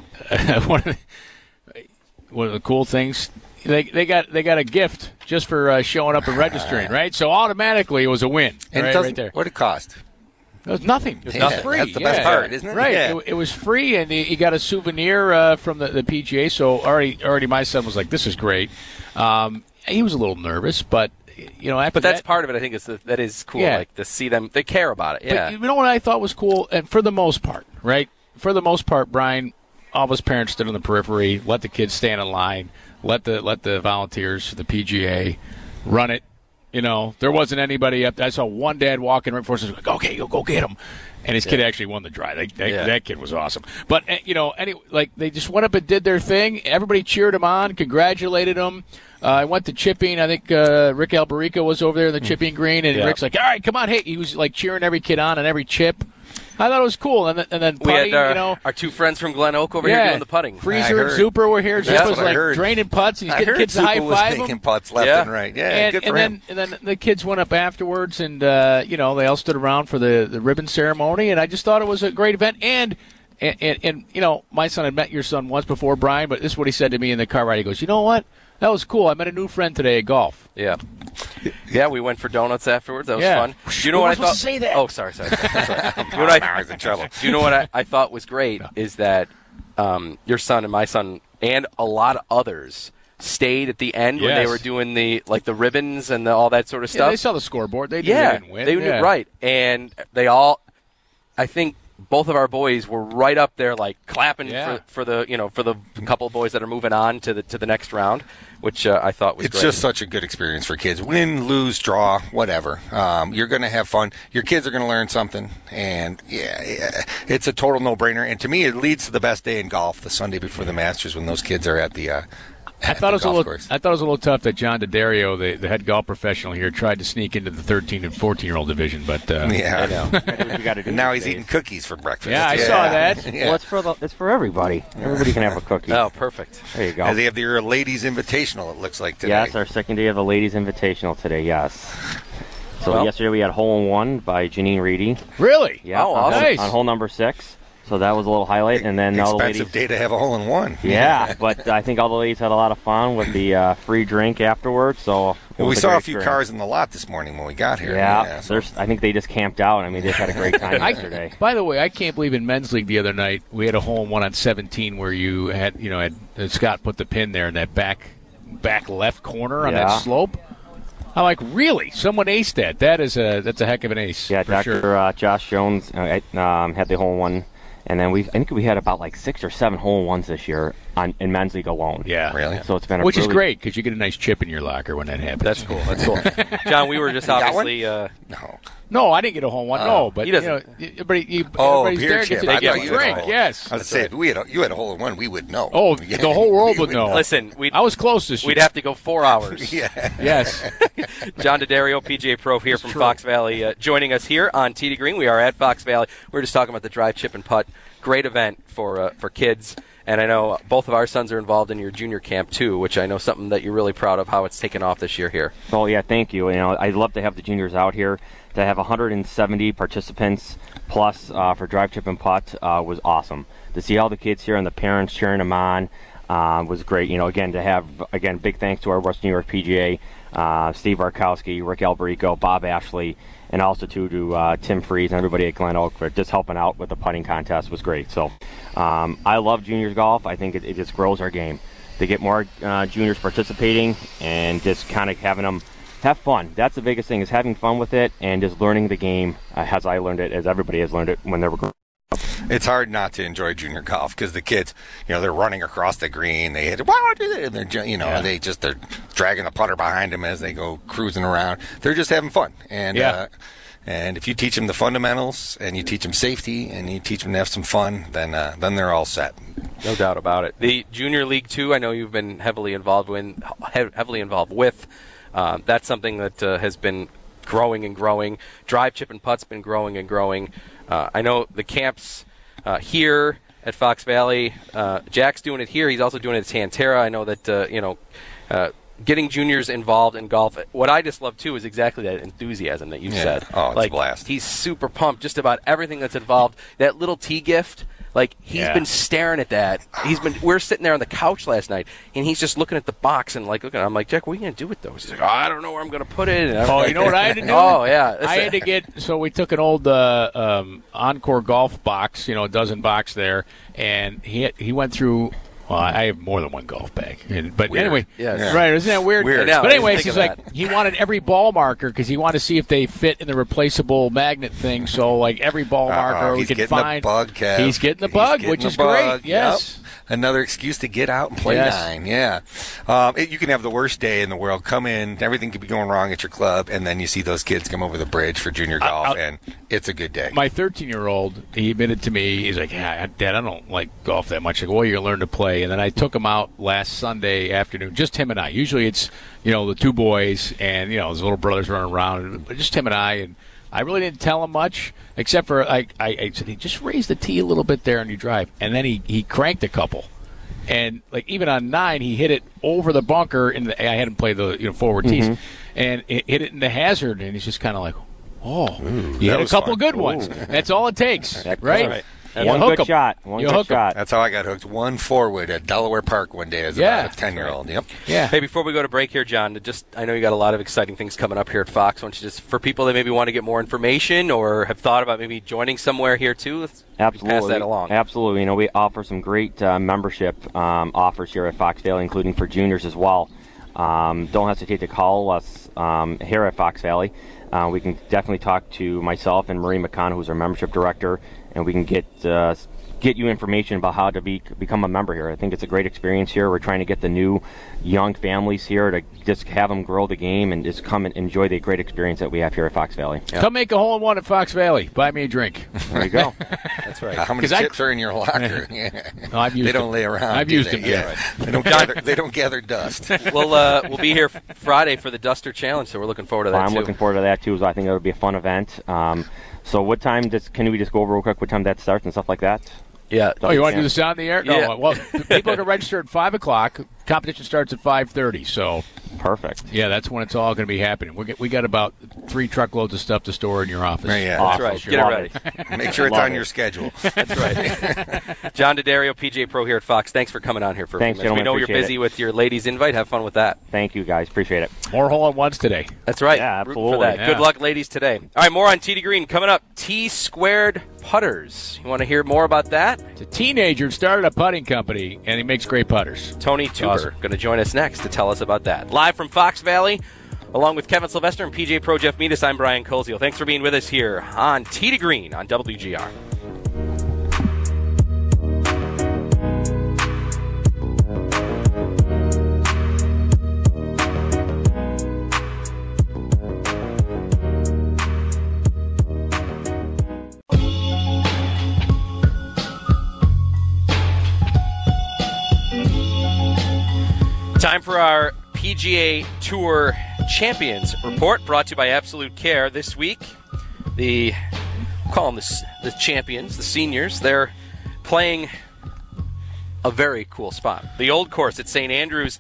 one of the cool things, they got a gift just for showing up and registering, right? So automatically it was a win, and right there. What did it cost? It was nothing. It was free. That's the best part, isn't it? Right. Yeah. It was free, and he got a souvenir from the PGA. So already my son was like, "This is great." He was a little nervous, but after but that's part of it. I think that is cool. Yeah. Like to see them, they care about it. Yeah. But you know what I thought was cool, and for the most part, right? For the most part, Brian, all of his parents stood on the periphery, let the kids stand in line, let the volunteers, the PGA, run it. There wasn't anybody up there. I saw one dad walking right before us, like, okay, go get him. And his kid actually won the drive. That kid was awesome. But, anyway, they just went up and did their thing. Everybody cheered him on, congratulated him. I went to chipping. I think Rick Alberico was over there in the chipping green, and Rick's like, all right, come on, hey. He was, cheering every kid on and every chip. I thought it was cool. And then putting, we had our two friends from Glen Oak over here doing the putting. Freezer and Zuper were here. Zuper was draining putts. He's getting kids to high five him. Making putts left and right. Yeah, good for him. And then the kids went up afterwards, and they all stood around for the ribbon ceremony. And I just thought it was a great event. And my son had met your son once before, Brian. But this is what he said to me in the car ride. He goes, "You know what? That was cool. I met a new friend today at golf." Yeah. Yeah, we went for donuts afterwards. That was fun. You know what I thought? Say that. Oh, sorry. I was in trouble. You know what I thought was great is that your son and my son and a lot of others stayed at the end when they were doing the ribbons and all that sort of stuff. They saw the scoreboard. They knew they didn't win. They knew right, and they all. I think both of our boys were right up there, like clapping for the couple of boys that are moving on to the next round, which I thought was it's great. Just such a good experience for kids. Win, lose, draw, whatever. You're going to have fun. Your kids are going to learn something, and it's a total no-brainer. And to me, it leads to the best day in golf, the Sunday before the Masters, when those kids are at the. I thought it was a little tough that John D'Addario, the head golf professional here, tried to sneak into the 13 and 14-year-old division, but I know. And now he's eating cookies for breakfast. Yeah, I saw that. Well, it's for everybody. Everybody can have a cookie. Oh, perfect. There you go. And they have their Ladies Invitational, it looks like, today. Yes, our second day of the Ladies Invitational today, yes. So yesterday we had hole-in-one by Janine Reedy. Really? Yeah, nice. On hole number 6. So that was a little highlight, and then all the ladies. Expensive day to have a hole-in-one. Yeah, but I think all the ladies had a lot of fun with the free drink afterwards. So we saw a few cars in the lot this morning when we got here. Yeah, I think they just camped out. I mean, they just had a great time yesterday. By the way, I can't believe in men's league the other night we had a hole-in-one on 17 where you had Scott put the pin there in that back left corner on that slope. I'm like, really? Someone aced that. That's a heck of an ace. Yeah, for Dr. Sure. Josh Jones had the hole-in-one. And then I think we had about like 6 or 7 hole-in-ones this year in men's league alone. Yeah, really. So it's been is great because you get a nice chip in your locker when that happens. That's cool. John, we were just obviously. No, I didn't get a hole-in-one. No, but everybody's there chip. to get a drink. Yes, I was saying, you had a hole-in-one, we would know. Oh, the whole world would know. Listen, I was close this year. We'd have to go 4 hours. Yes. John D'Addario, PGA Pro here from Fox Valley, joining us here on Tee to Green. We are at Fox Valley. We're just talking about the drive, chip, and putt. Great event for kids, and I know both of our sons are involved in your junior camp too, which I know something that you're really proud of how it's taken off this year here. Oh yeah, thank you. I'd love to have the juniors out here. To have 170 participants plus for drive, chip, and putt was awesome. To see all the kids here and the parents cheering them on was great. Again, to have big thanks to our West New York PGA, Steve Barkowski, Rick Alberico, Bob Ashley. And also to Tim Freeze and everybody at Glen Oak for just helping out with the putting contest was great. So I love juniors golf. I think it just grows our game. To get more juniors participating and just kind of having them have fun. That's the biggest thing, is having fun with it and just learning the game as I learned it, as everybody has learned it when they were growing up. It's hard not to enjoy junior golf because the kids, they're running across the green. They hit it, and they're they're dragging the putter behind them as they go cruising around. They're just having fun, and if you teach them the fundamentals and you teach them safety and you teach them to have some fun, then they're all set. No doubt about it. The Junior League 2, I know you've been heavily involved with. That's something that has been growing and growing. Drive, chip, and putt's been growing and growing. I know the camps here at Fox Valley. Jack's doing it here. He's also doing it at Tantera. I know that getting juniors involved in golf. What I just love too is exactly that enthusiasm that you said. Oh, it's a blast. He's super pumped just about everything that's involved. That little tee gift. Like, he's been staring at that. We're sitting there on the couch last night, and he's just looking at the box and looking. I'm like, Jack, what are you going to do with those? He's like, I don't know where I'm going to put it. And you know what I had to do? Oh, yeah. I had to get, so we took an old Encore golf box, a dozen box there, and he went through. Well, I have more than one golf bag. But weird. Anyway, yes. Right, isn't that weird? But anyways, he's like, he wanted every ball marker because he wanted to see if they fit in the replaceable magnet thing. So, like, every ball marker we could find. He's getting the bug, which is great. Yes. Yep. Another excuse to get out and play nine. Yeah. You can have the worst day in the world. Come in, everything could be going wrong at your club, and then you see those kids come over the bridge for junior golf, and it's a good day. My 13-year-old, he admitted to me, he's like, yeah, Dad, I don't like golf that much. I go, well, you're going to learn to play. And then I took him out last Sunday afternoon, just him and I. Usually it's, the two boys and, his little brothers running around, but just him and I. And I really didn't tell him much, except for I said, hey, just raise the tee a little bit there on your drive. And then he cranked a couple. And, like, even on 9, he hit it over the bunker. I had him play the forward tees. And it hit it in the hazard, and he's just kind of like, you hit a couple good ones. That's all it takes, right? One good shot. That's how I got hooked. One forward at Delaware Park one day as about a 10-year-old. Yep. Yeah. Hey, before we go to break here, John, I know you got a lot of exciting things coming up here at Fox. Why don't you just, for people that maybe want to get more information or have thought about maybe joining somewhere here too, let's pass that along. Absolutely. We offer some great membership offers here at Fox Valley, including for juniors as well. don't hesitate to call us here at Fox Valley. We can definitely talk to myself and Marie McCon, who's our membership director, and we can get you information about how to become a member here. I think it's a great experience here. We're trying to get the new young families here to just have them grow the game and just come and enjoy the great experience that we have here at Fox Valley. Yep. Come make a hole-in-one at Fox Valley. Buy me a drink. There you go. That's right. How many chips are in your locker? No, I've used they don't lay around. I've used them. Yeah. Right. They don't gather dust. We'll be here Friday for the Duster Challenge, so we're looking forward to that, I'm looking forward to that, too. So I think it'll be a fun event. So what time can we just go over real quick what time that starts and stuff like that? Yeah. Oh, you want to do this on the air? Yeah. No. Well, people can register at 5 o'clock. Competition starts at 5:30. So perfect. Yeah, that's when it's all going to be happening. We got about 3 truckloads of stuff to store in your office. Yeah, awesome. That's right. Get it ready. Make sure it's on your schedule. That's right. John D'Addario, PGA Pro here at Fox. Thanks for coming on here for a few minutes. Gentlemen, We know you're busy with your ladies' invite. Have fun with that. Thank you, guys. Appreciate it. More hole-in-ones today. That's right. Yeah, absolutely. Root for that. Yeah. Good luck, ladies, today. All right, more on Tee to Green coming up. T-squared putters. You want to hear more about that? It's a teenager started a putting company, and he makes great putters. Tony Tuber Awesome. going to join us next to tell us about that. Live from Fox Valley, along with Kevin Sylvester and PGA Pro Jeff Meadis, I'm Brian Koziel. Thanks for being with us here on Tee to Green on WGR. Time for our PGA Tour Champions Report, brought to you by Absolute Care. This week, we'll call them the champions, the seniors. They're playing a very cool spot. The old course at St. Andrews,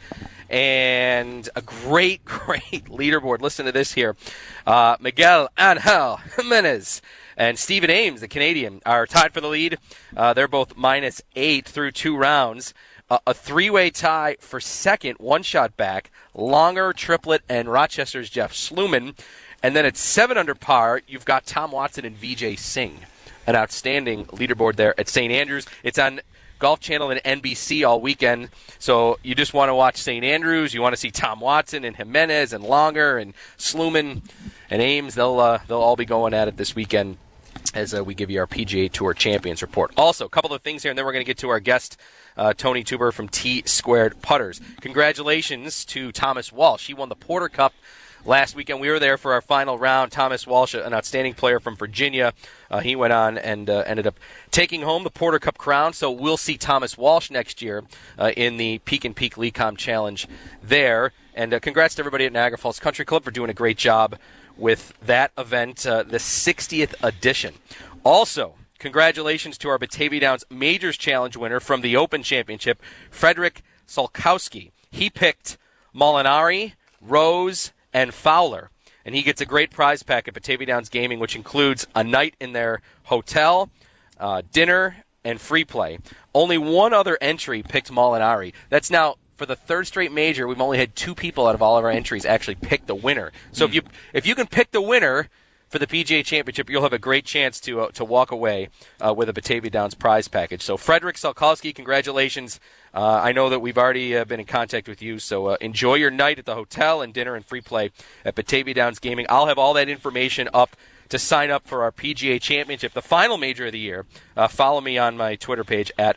and a great leaderboard. Listen to this here. Miguel Angel Jimenez and Stephen Ames, the Canadian, are tied for the lead. They're both -8 through 2 rounds. A 3-way tie for second, one shot back. Longer, Triplett, and Rochester's Jeff Sluman. And then at 7 under par, you've got Tom Watson and Vijay Singh. An outstanding leaderboard there at St. Andrews. It's on Golf Channel and NBC all weekend. So you just want to watch St. Andrews. You want to see Tom Watson and Jimenez and Longer and Sluman and Ames. They'll all be going at it this weekend as we give you our PGA Tour Champions Report. Also, a couple of things here, and then we're going to get to our guest, Tony Tuber from T-Squared Putters. Congratulations to Thomas Walsh. He won the Porter Cup last weekend. We were there for our final round. Thomas Walsh, an outstanding player from Virginia. He went on and ended up taking home the Porter Cup crown. So we'll see Thomas Walsh next year in the Peak and Peak LeCom Challenge there. And congrats to everybody at Niagara Falls Country Club for doing a great job with that event, the 60th edition. Also, congratulations to our Batavia Downs Majors Challenge winner from the Open Championship, Frederick Solkowski. He picked Molinari, Rose, and Fowler. And he gets a great prize pack at Batavia Downs Gaming, which includes a night in their hotel, dinner, and free play. Only one other entry picked Molinari. That's now, for the third straight major, we've only had 2 people out of all of our entries actually pick the winner. So if you can pick the winner for the PGA Championship, you'll have a great chance to walk away with a Batavia Downs prize package. So Frederick Solkowski, congratulations. I know that we've already been in contact with you, so enjoy your night at the hotel and dinner and free play at Batavia Downs Gaming. I'll have all that information up to sign up for our PGA Championship, the final major of the year. Follow me on my Twitter page at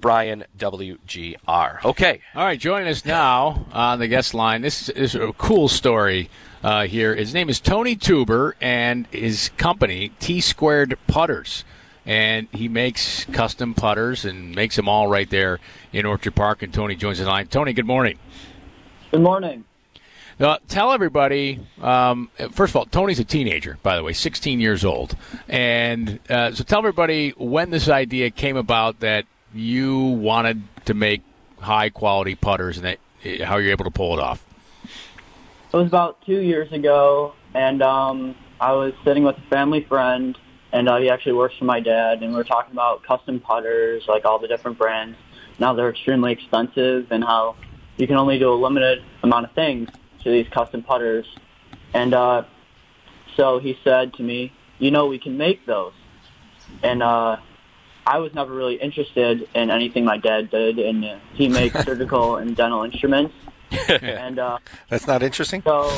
BrianWGR. Okay. All right, joining us now on the guest line. This is a cool story here. His name is Tony Tuber, and his company, T-Squared Putters. And he makes custom putters and makes them all right there in Orchard Park. And Tony joins the line. Tony, good morning. Good morning. Now, tell everybody, first of all, Tony's a teenager, by the way, 16 years old. And so tell everybody when this idea came about that you wanted to make high-quality putters and that, how you're able to pull it off. It was about 2 years ago, and I was sitting with a family friend, and he actually works for my dad, and we were talking about custom putters, like all the different brands. Now they're extremely expensive, and how you can only do a limited amount of things to these custom putters. And so he said to me, we can make those. And I was never really interested in anything my dad did, and he makes surgical and dental instruments. And that's not interesting. So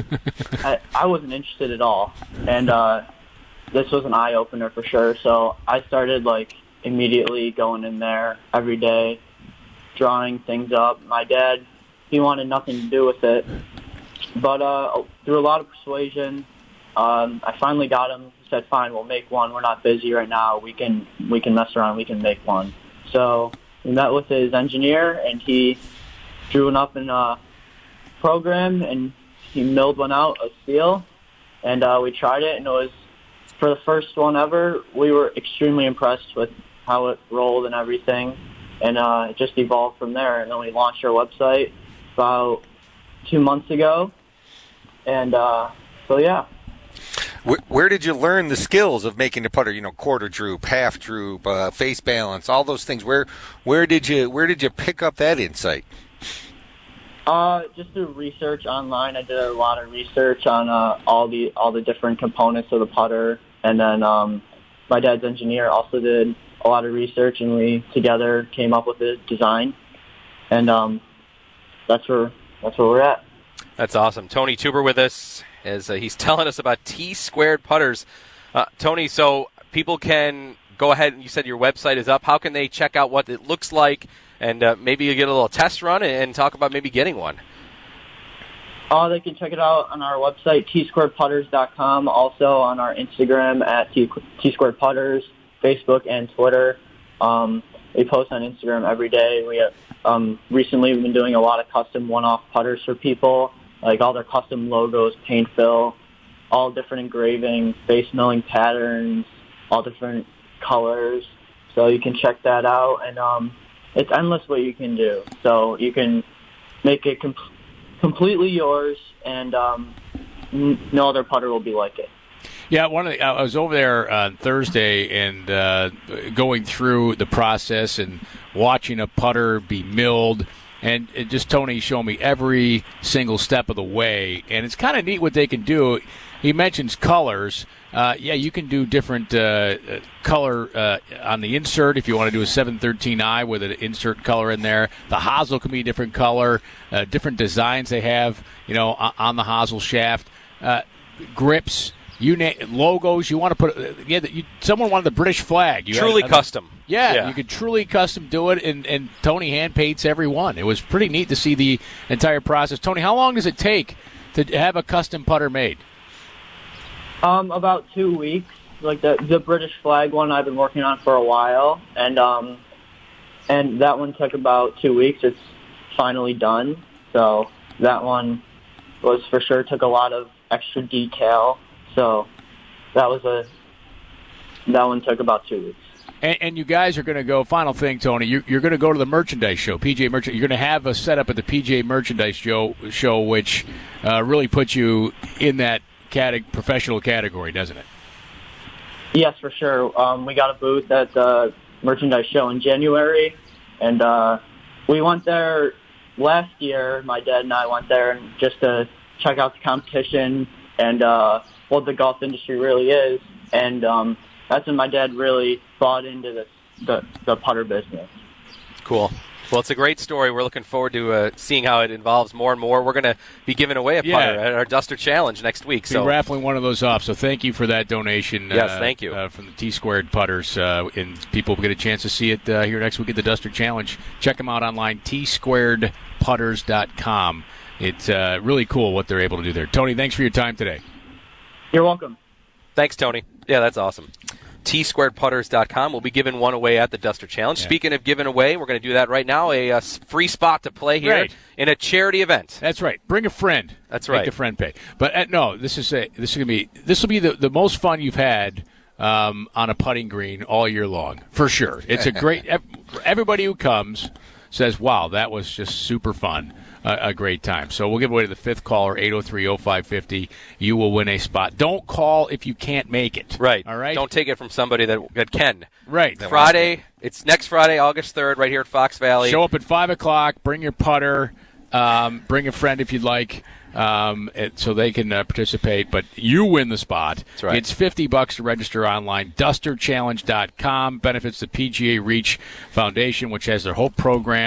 I wasn't interested at all, and this was an eye opener for sure. So I started immediately going in there every day, drawing things up. My dad, he wanted nothing to do with it, but through a lot of persuasion, I finally got him. He said, "Fine, we'll make one. We're not busy right now. We can mess around. We can make one." So we met with his engineer, and he drew it up in a program, and he milled one out of steel, and we tried it, and it was, for the first one ever, we were extremely impressed with how it rolled and everything, and it just evolved from there. And then we launched our website about 2 months ago, and so yeah. Where did you learn the skills of making the putter? Quarter droop, half droop, face balance, all those things. Where did you pick up that insight? Just through research online. I did a lot of research on all the different components of the putter, and then my dad's engineer also did a lot of research, and we together came up with a design, and that's where we're at. That's awesome. Tony Tuber with us as he's telling us about T-Squared putters. Tony, so people can go ahead, and you said your website is up. How can they check out what it looks like, and maybe you get a little test run and talk about maybe getting one? They can check it out on our website, tsquaredputters.com, also on our Instagram at tsquaredputters, Facebook, and Twitter. We post on Instagram every day. We have, recently we've been doing a lot of custom one-off putters for people, like all their custom logos, paint fill, all different engraving, face milling patterns, all different colors. So you can check that out, and it's endless what you can do. So you can make it completely yours, and no other putter will be like it. Yeah, I was over there on Thursday and going through the process and watching a putter be milled, and just Tony showed me every single step of the way, and it's kind of neat what they can do. He mentions colors. You can do different color on the insert if you want to do a 713i with an insert color in there. The hosel can be a different color, different designs they have, on the hosel shaft, grips. Logos. You want to put? Someone wanted the British flag. Truly custom. Yeah, you could truly custom do it, and Tony hand paints every one. It was pretty neat to see the entire process. Tony, how long does it take to have a custom putter made? About 2 weeks. Like the British flag one, I've been working on for a while, and that one took about 2 weeks. It's finally done. So that one was for sure took a lot of extra detail. So that one took about 2 weeks. And you guys are going to go, final thing, Tony, you're going to go to the merchandise show, PGA Merchandise. You're going to have a setup at the PGA Merchandise show which really puts you in that professional category, doesn't it? Yes, for sure. We got a booth at the merchandise show in January, and we went there last year. My dad and I went there just to check out the competition and what the golf industry really is, and that's when my dad really bought into the putter business. Cool. Well, it's a great story. We're looking forward to seeing how it involves more and more. We're going to be giving away a putter at our Duster Challenge next week. So raffling one of those off. So thank you for that donation. Yes, thank you. From the T-Squared Putters. And people will get a chance to see it here next week at the Duster Challenge. Check them out online, tsquaredputters.com. It's really cool what they're able to do there. Tony, thanks for your time today. You're welcome. Thanks, Tony. Yeah, that's awesome. tsquaredputters.com. We'll be giving one away at the Duster Challenge. Yeah. Speaking of giving away, we're going to do that right now. A free spot to play here in a charity event. That's right. Bring a friend. That's right. Make a friend pay. But no, this will be the most fun you've had on a putting green all year long, for sure. It's a great. Everybody who comes says, "Wow, that was just super fun." A great time. So we'll give away to the fifth caller, 803-0550. You will win a spot. Don't call if you can't make it. Right. All right? Don't take it from somebody that can. Right. Friday, it's next Friday, August 3rd, right here at Fox Valley. Show up at 5 o'clock. Bring your putter. Bring a friend if you'd like. So they can participate, but you win the spot. That's right. It's $50 to register online. DusterChallenge.com benefits the PGA Reach Foundation, which has their whole program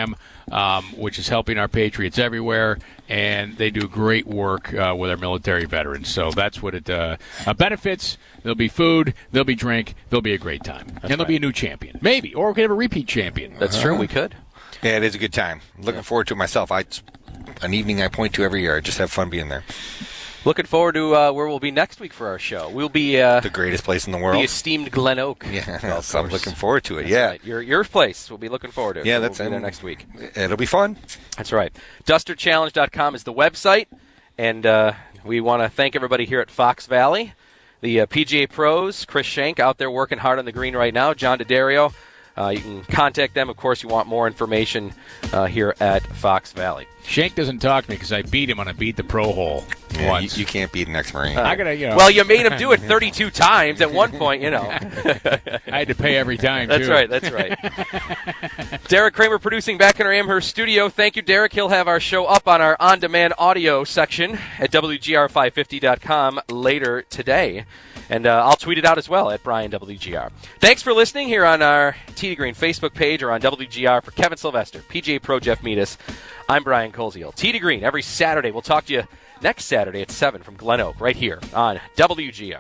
which is helping our Patriots everywhere, and they do great work with our military veterans. So that's what it benefits. There'll be food, there'll be drink, there'll be a great time. And there'll be a new champion. Maybe. Or we could have a repeat champion. That's true, we could. Yeah, it is a good time. Looking forward to it myself. An evening I point to every year. I just have fun being there. Looking forward to where we'll be next week for our show. We'll be the greatest place in the world, the esteemed Glen Oak. Yeah, so I'm looking forward to it. That's right. Your place. We'll be looking forward to it. Yeah, we'll be there next week. It'll be fun. That's right. DusterChallenge.com is the website, and we want to thank everybody here at Fox Valley, the PGA pros, Chris Schenk out there working hard on the green right now, John D'Addario. You can contact them. Of course, you want more information here at Fox Valley. Shank doesn't talk to me because I beat him on a Beat the Pro hole once. You can't beat an ex-Marine. Well, you made him do it 32 times at one point, I had to pay every time, too. That's right. Derek Kramer producing back in our Amherst studio. Thank you, Derek. He'll have our show up on our on-demand audio section at WGR550.com later today. And I'll tweet it out as well at BrianWGR. Thanks for listening here on our Tee to Green Facebook page or on WGR. For Kevin Sylvester, PGA Pro Jeff Meadis, I'm Brian Koziel. Tee to Green every Saturday. We'll talk to you next Saturday at 7 from Glen Oak right here on WGR.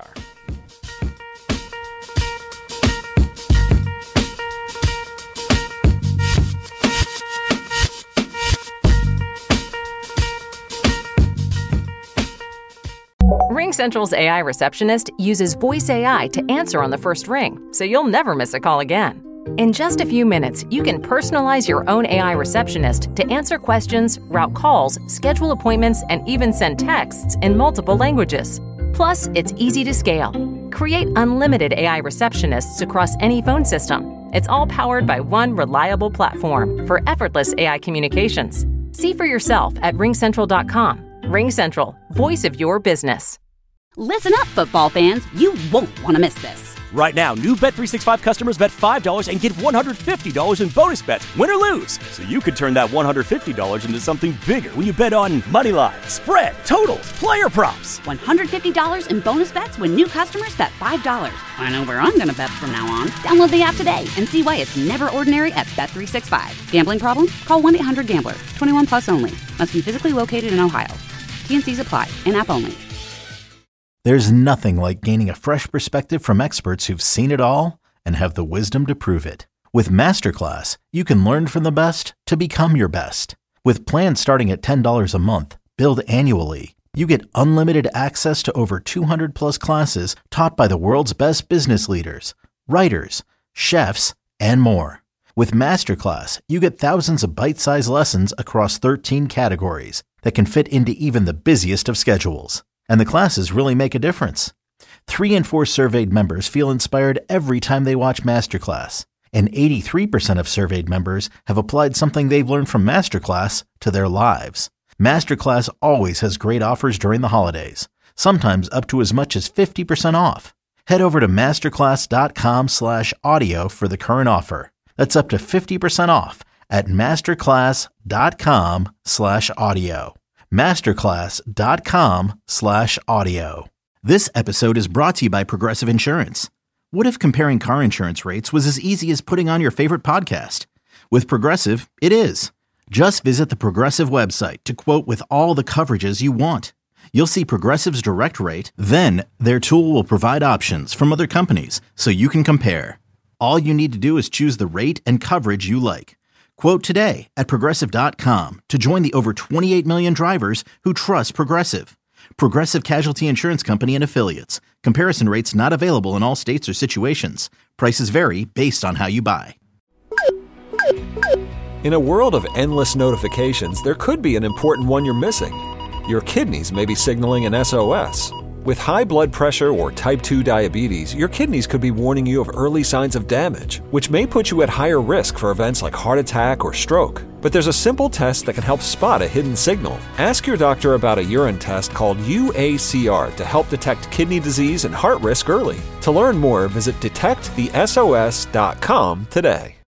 RingCentral's AI receptionist uses voice AI to answer on the first ring, so you'll never miss a call again. In just a few minutes, you can personalize your own AI receptionist to answer questions, route calls, schedule appointments, and even send texts in multiple languages. Plus, it's easy to scale. Create unlimited AI receptionists across any phone system. It's all powered by one reliable platform for effortless AI communications. See for yourself at RingCentral.com. RingCentral, voice of your business. Listen up, football fans. You won't want to miss this. Right now, new Bet365 customers bet $5 and get $150 in bonus bets, win or lose. So you could turn that $150 into something bigger when you bet on money line, spread, totals, player props. $150 in bonus bets when new customers bet $5. I know where I'm going to bet from now on. Download the app today and see why it's never ordinary at Bet365. Gambling problem? Call 1-800-GAMBLER. 21 plus only. Must be physically located in Ohio. T&Cs apply. In-app only. There's nothing like gaining a fresh perspective from experts who've seen it all and have the wisdom to prove it. With Masterclass, you can learn from the best to become your best. With plans starting at $10 a month, billed annually, you get unlimited access to over 200 plus classes taught by the world's best business leaders, writers, chefs, and more. With Masterclass, you get thousands of bite-sized lessons across 13 categories that can fit into even the busiest of schedules. And the classes really make a difference. 3 in 4 surveyed members feel inspired every time they watch Masterclass. And 83% of surveyed members have applied something they've learned from Masterclass to their lives. Masterclass always has great offers during the holidays, sometimes up to as much as 50% off. Head over to masterclass.com/audio for the current offer. That's up to 50% off at masterclass.com/audio. masterclass.com/audio. This episode is brought to you by Progressive Insurance. What if comparing car insurance rates was as easy as putting on your favorite podcast? With Progressive, it is. Just visit the Progressive website to quote with all the coverages you want. You'll see Progressive's direct rate, then their tool will provide options from other companies so you can compare. All you need to do is choose the rate and coverage you like. Quote today at Progressive.com to join the over 28 million drivers who trust Progressive. Progressive Casualty Insurance Company and Affiliates. Comparison rates not available in all states or situations. Prices vary based on how you buy. In a world of endless notifications, there could be an important one you're missing. Your kidneys may be signaling an SOS. With high blood pressure or type 2 diabetes, your kidneys could be warning you of early signs of damage, which may put you at higher risk for events like heart attack or stroke. But there's a simple test that can help spot a hidden signal. Ask your doctor about a urine test called UACR to help detect kidney disease and heart risk early. To learn more, visit detectthesos.com today.